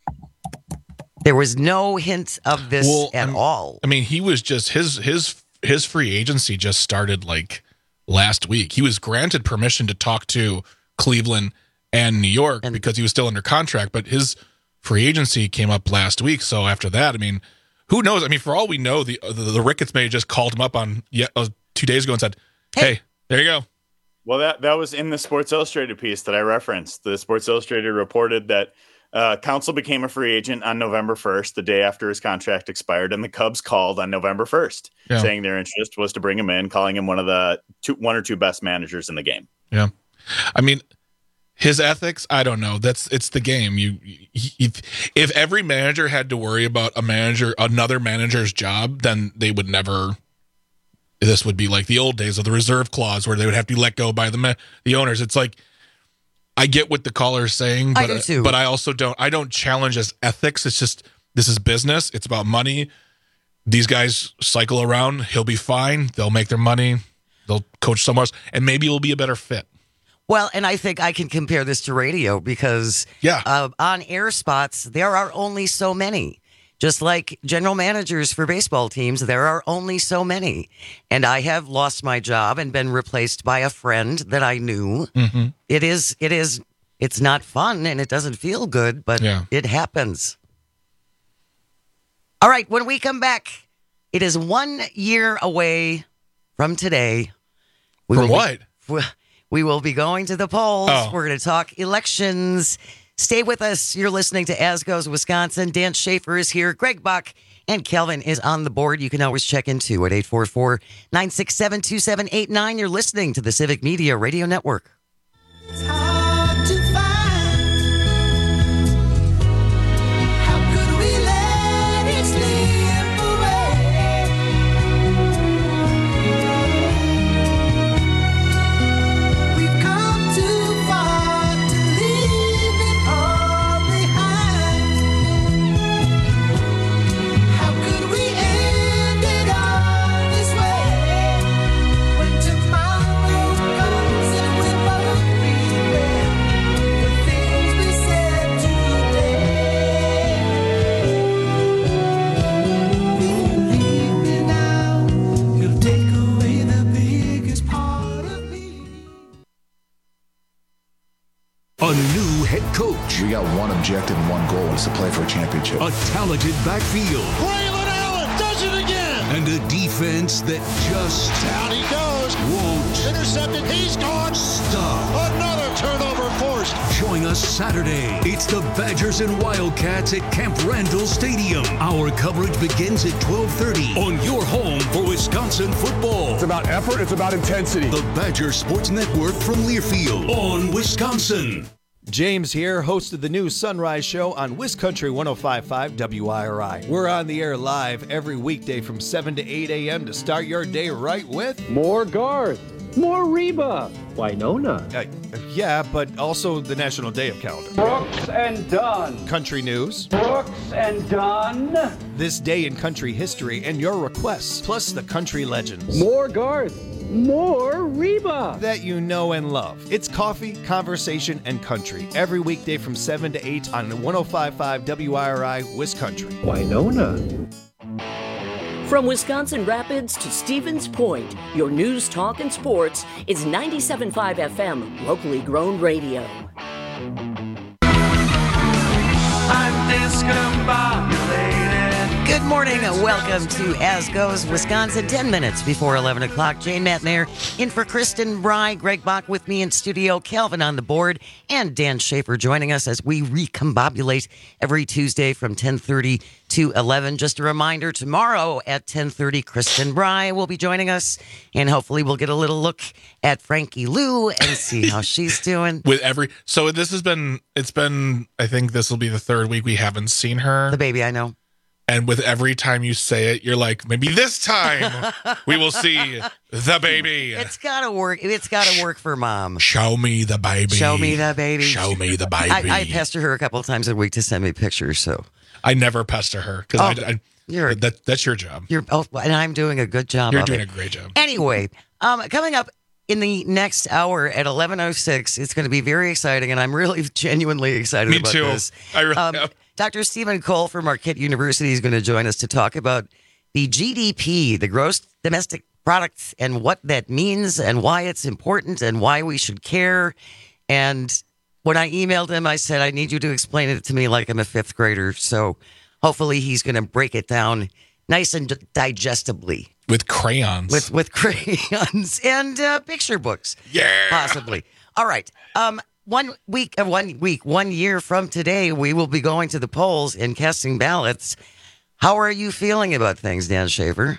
There was no hint of this Well, at I'm- all. I mean, he was just his his his free agency just started like last week. He was granted permission to talk to Cleveland and New York because he was still under contract, but his free agency came up last week. So after that, I mean, who knows? I mean, for all we know, the the, the Ricketts may have just called him up on yeah, uh, two days ago and said, "Hey, there you go." Well, that, that was in the Sports Illustrated piece that I referenced. The Sports Illustrated reported that uh, Counsell became a free agent on November first, the day after his contract expired, and the Cubs called on November first, Yeah. saying their interest was to bring him in, calling him one of the two, one or two best managers in the game. Yeah, I mean, his ethics, I don't know. That's it's the game. You, if if every manager had to worry about a manager, another manager's job, then they would never. This would be like the old days of the reserve clause, where they would have to be let go by the ma- the owners. It's like, I get what the caller is saying, but I do too. but I also don't. I don't challenge as ethics. It's just this is business. It's about money. These guys cycle around. He'll be fine. They'll make their money. They'll coach somewhere else, and maybe it'll be a better fit. Well, and I think I can compare this to radio because yeah. uh, on air spots, there are only so many. Just like general managers for baseball teams, there are only so many. And I have lost my job and been replaced by a friend that I knew. Mm-hmm. It is, it is, it's not fun and it doesn't feel good, but Yeah. it happens. All right, when we come back, it is one year away from today. We From will what? Be, we will be going to the polls. Oh. We're going to talk elections. Stay with us. You're listening to As Goes Wisconsin. Dan Schaefer is here. Greg Buck and Kelvin is on the board. You can always check in too at eight four four, nine six seven, two seven eight nine. You're listening to the Civic Media Radio Network. Hard to find. How could we let it slip away? We've come too far to leave it all behind. How could we end it all this way? When tomorrow comes and we're both regret the things we said today. If you leave me now, you'll take away the biggest part of me. A new head coach. We got one objective and one goal is to play for a championship. A talented backfield. Braylon Allen does it again. and a defense that just Down he goes. won't Intercepted. He's gone. stop. Another turnover forced. Join us Saturday. It's the Badgers and Wildcats at Camp Randall Stadium. Our coverage begins at twelve thirty on your home for Wisconsin football. It's about effort. It's about intensity. The Badger Sports Network from Learfield on Wisconsin. James here, host of the new Sunrise Show on WisCountry one oh five point five W I R I. We're on the air live every weekday from seven to eight a.m. to start your day right with more Garth, more Reba, Winona. Uh, yeah, but also the National Day of Calendar. Brooks and Dunn. Country news. Brooks and Dunn. This day in country history and your requests, plus the country legends. More Garth. More Reba that you know and love. It's coffee, conversation, and country every weekday from seven to eight on one oh five point five W I R I WisCountry. Winona. From Wisconsin Rapids to Stevens Point, your news, talk, and sports is ninety-seven point five F M, locally grown radio. I'm discombobulated. Good morning. Welcome to As Goes Wisconsin. ten minutes before eleven o'clock. Jane Matnair in for Kristen Bry. Greg Bach with me in studio. Calvin on the board. And Dan Schaefer joining us as we recombobulate every Tuesday from ten thirty to eleven. Just a reminder, tomorrow at ten thirty, Kristen Bry will be joining us. And hopefully we'll get a little look at Frankie Lou and see how she's doing. With every so this has been it's been I think this will be the third week we haven't seen her. The baby, I know. And with every time you say it, you're like, maybe this time we will see the baby. It's gotta work. It's gotta work for mom. Show me the baby. Show me the baby. Show me the baby. I, I pester her a couple of times a week to send me pictures. So I never pester her because oh, I, I you're, that that's your job. You're oh, and I'm doing a good job. You're of doing it. a great job. Anyway, um, coming up in the next hour at eleven oh six, it's going to be very exciting, and I'm really genuinely excited Me about too. this. I really um, am. Doctor Stephen Cole from Marquette University is going to join us to talk about the G D P, the gross domestic product, and what that means and why it's important and why we should care. And when I emailed him, I said, I need you to explain it to me like I'm a fifth grader. So hopefully he's going to break it down nice and digestibly. With crayons. With with crayons and uh, picture books. Yeah. Possibly. All right. Um, one week, uh, one week, one year from today, we will be going to the polls and casting ballots. How are you feeling about things, Dan Schaefer?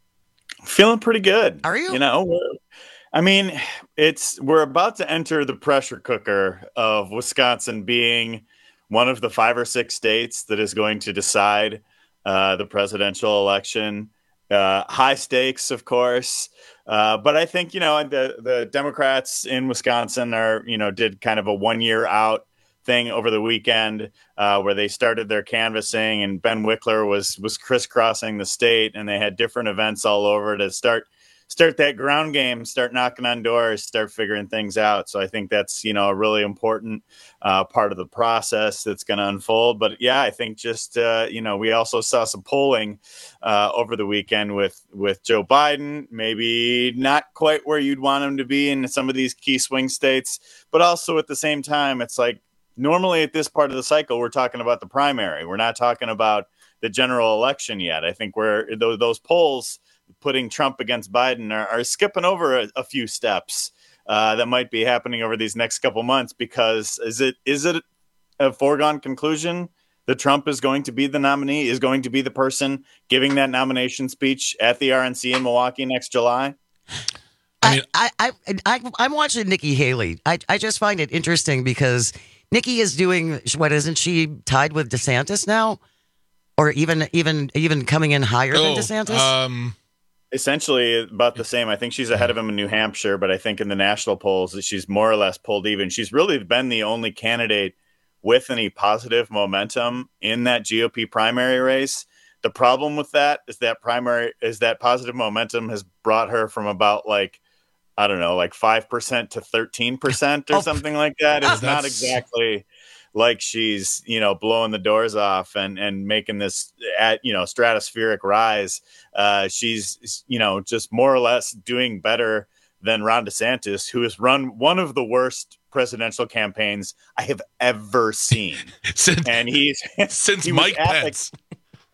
Feeling pretty good. Are you? You know, we're, I mean, it's we're about to enter the pressure cooker of Wisconsin being one of the five or six states that is going to decide uh, the presidential election. Uh, high stakes, of course. Uh, but I think, you know, the, the Democrats in Wisconsin are, you know, did kind of a one year out thing over the weekend uh, where they started their canvassing, and Ben Wickler was, was crisscrossing the state, and they had different events all over to start, start that ground game, start knocking on doors, start figuring things out. So I think that's, you know, a really important uh, part of the process that's going to unfold. But yeah, I think just, uh, you know, we also saw some polling uh, over the weekend with, with Joe Biden, maybe not quite where you'd want him to be in some of these key swing states, but also at the same time, it's like normally at this part of the cycle, we're talking about the primary. We're not talking about the general election yet. I think we're those, those polls putting Trump against Biden are, are skipping over a, a few steps uh, that might be happening over these next couple months, because is it is it a foregone conclusion that Trump is going to be the nominee, is going to be the person giving that nomination speech at the R N C in Milwaukee next July? I mean, I, I, I, I'm watching Nikki Haley. I, I just find it interesting because Nikki is doing, what, isn't she tied with DeSantis now? Or even even even coming in higher oh, than DeSantis? Um, Essentially about the same. I think she's ahead of him in New Hampshire, but I think in the national polls that she's more or less pulled even. She's really been the only candidate with any positive momentum in that G O P primary race. The problem with that is that primary is that positive momentum has brought her from about like, I don't know, like five percent to thirteen percent or oh. something like that. It's not exactly like she's, you know, blowing the doors off and, and making this, at, you know, stratospheric rise. Uh, she's, you know, just more or less doing better than Ron DeSantis, who has run one of the worst presidential campaigns I have ever seen. since, and he's since he Mike at, Pence. like,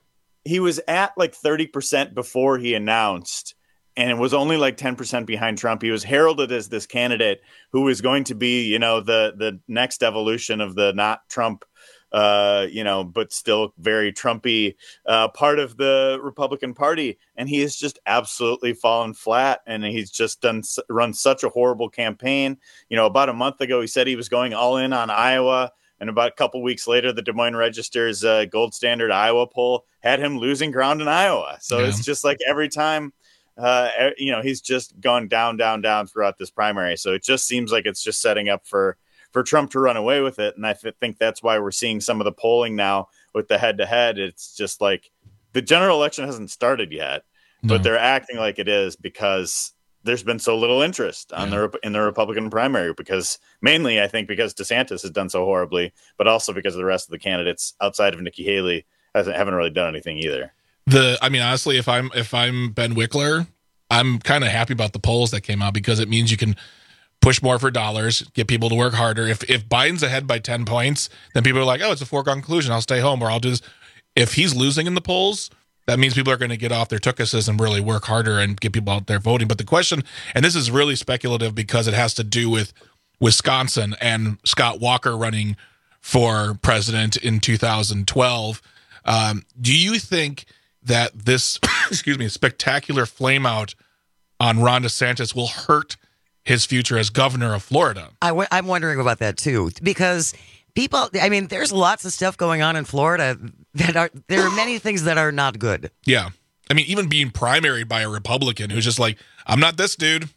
he was at like thirty percent before he announced, and it was only like ten percent behind Trump. He was heralded as this candidate who was going to be, you know, the the next evolution of the not Trump, uh, you know, but still very Trumpy uh, part of the Republican Party. And he has just absolutely fallen flat. And he's just done run such a horrible campaign. You know, about a month ago, he said he was going all in on Iowa. And about a couple weeks later, the Des Moines Register's uh, gold standard Iowa poll had him losing ground in Iowa. So yeah. It's just like every time, uh, you know, he's just gone down, down, down throughout this primary. So it just seems like it's just setting up for, for Trump to run away with it. And I th- think that's why we're seeing some of the polling now with the head to head. It's just like the general election hasn't started yet, no. but they're acting like it is because there's been so little interest on yeah. the in the Republican primary, because mainly I think because DeSantis has done so horribly, but also because the rest of the candidates outside of Nikki Haley hasn't haven't really done anything either. The I mean, honestly, if I'm if I'm Ben Wickler, I'm kind of happy about the polls that came out, because it means you can push more for dollars, get people to work harder. If if Biden's ahead by ten points, then people are like, oh, it's a foregone conclusion. I'll stay home or I'll do this. If he's losing in the polls, that means people are going to get off their tuchuses and really work harder and get people out there voting. But the question, and this is really speculative because it has to do with Wisconsin and Scott Walker running for president in two thousand twelve. Um, do you think that this, excuse me, spectacular flameout on Ron DeSantis will hurt his future as governor of Florida? I w- I'm wondering about that too, because people, I mean, there's lots of stuff going on in Florida that are, there are many things that are not good. Yeah. I mean, even being primaried by a Republican who's just like, I'm not this dude.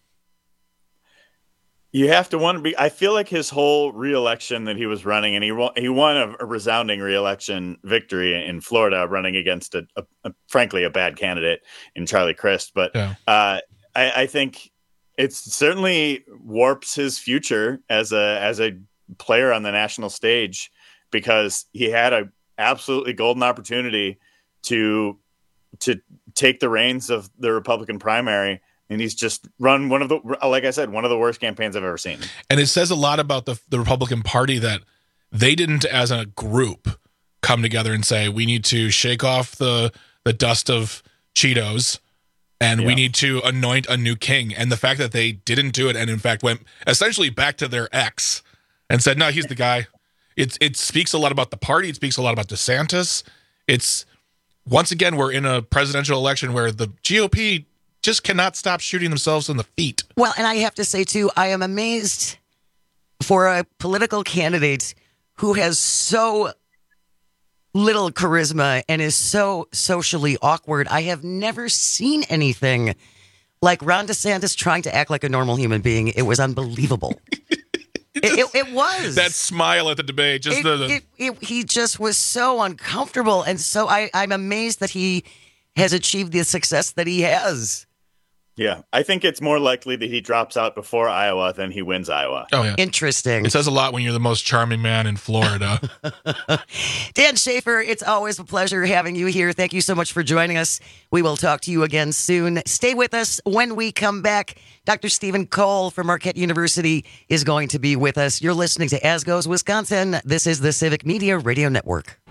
You have to want to be, I feel like his whole reelection that he was running, and he won, he won a, a resounding reelection victory in Florida, running against a, a, a frankly, a bad candidate in Charlie Crist. But yeah. uh, I, I think it certainly warps his future as a, as a player on the national stage, because he had a absolutely golden opportunity to to take the reins of the Republican primary, and he's just run one of the, like I said, one of the worst campaigns I've ever seen. And it says a lot about the the Republican Party that they didn't, as a group, come together and say, we need to shake off the the dust of Cheetos and yeah. we need to anoint a new king. And the fact that they didn't do it, and in fact went essentially back to their ex and said, no, he's the guy. It, it speaks a lot about the party. It speaks a lot about DeSantis. It's, once again, we're in a presidential election where the G O P just cannot stop shooting themselves in the feet. Well, and I have to say, too, I am amazed for a political candidate who has so little charisma and is so socially awkward. I have never seen anything like Ron DeSantis trying to act like a normal human being. It was unbelievable. It, it, it was that smile at the debate. Just it, the, the... It, it, he just was so uncomfortable, and so I, I'm amazed that he has achieved the success that he has. Yeah, I think it's more likely that he drops out before Iowa than he wins Iowa. Oh yeah, interesting. It says a lot when you're the most charming man in Florida. Dan Schaefer, it's always a pleasure having you here. Thank you so much for joining us. We will talk to you again soon. Stay with us when we come back. Doctor Stephen Cole from Marquette University is going to be with us. You're listening to As Goes Wisconsin. This is the Civic Media Radio Network.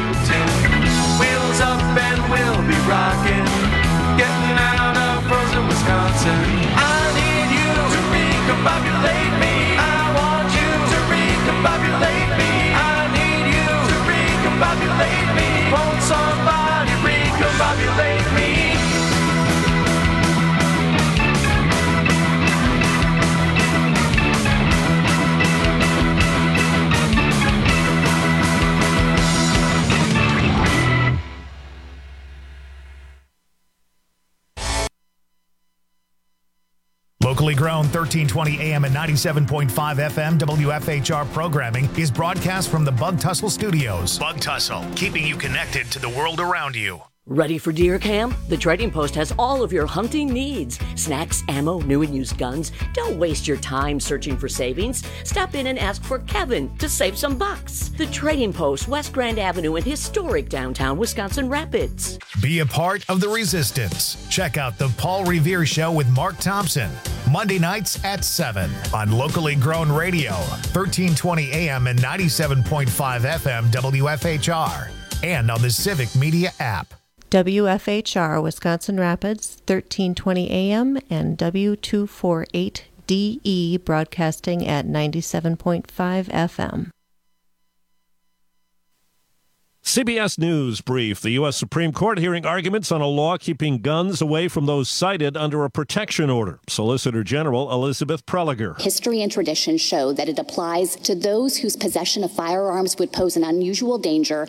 Wheels up and we'll be rocking, getting out of frozen Wisconsin. I need you to recombobulate me. I want you to recombobulate me. I need you to recombobulate me. Won't somebody recombobulate me? Locally grown thirteen twenty A M and ninety-seven point five F M W F H R programming is broadcast from the Bug Tussle Studios. Bug Tussle, keeping you connected to the world around you. Ready for deer camp? The Trading Post has all of your hunting needs. Snacks, ammo, new and used guns. Don't waste your time searching for savings. Stop in and ask for Kevin to save some bucks. The Trading Post, West Grand Avenue in historic downtown Wisconsin Rapids. Be a part of the resistance. Check out the Paul Revere Show with Mark Thompson. Monday nights at seven on Locally Grown Radio, thirteen twenty A M and ninety-seven point five F M W F H R, and on the Civic Media app. W F H R Wisconsin Rapids, thirteen twenty A M and W two forty-eight D E broadcasting at ninety-seven point five F M. C B S News Brief. The U S Supreme Court hearing arguments on a law keeping guns away from those cited under a protection order. Solicitor General Elizabeth Preliger. History and tradition show that it applies to those whose possession of firearms would pose an unusual danger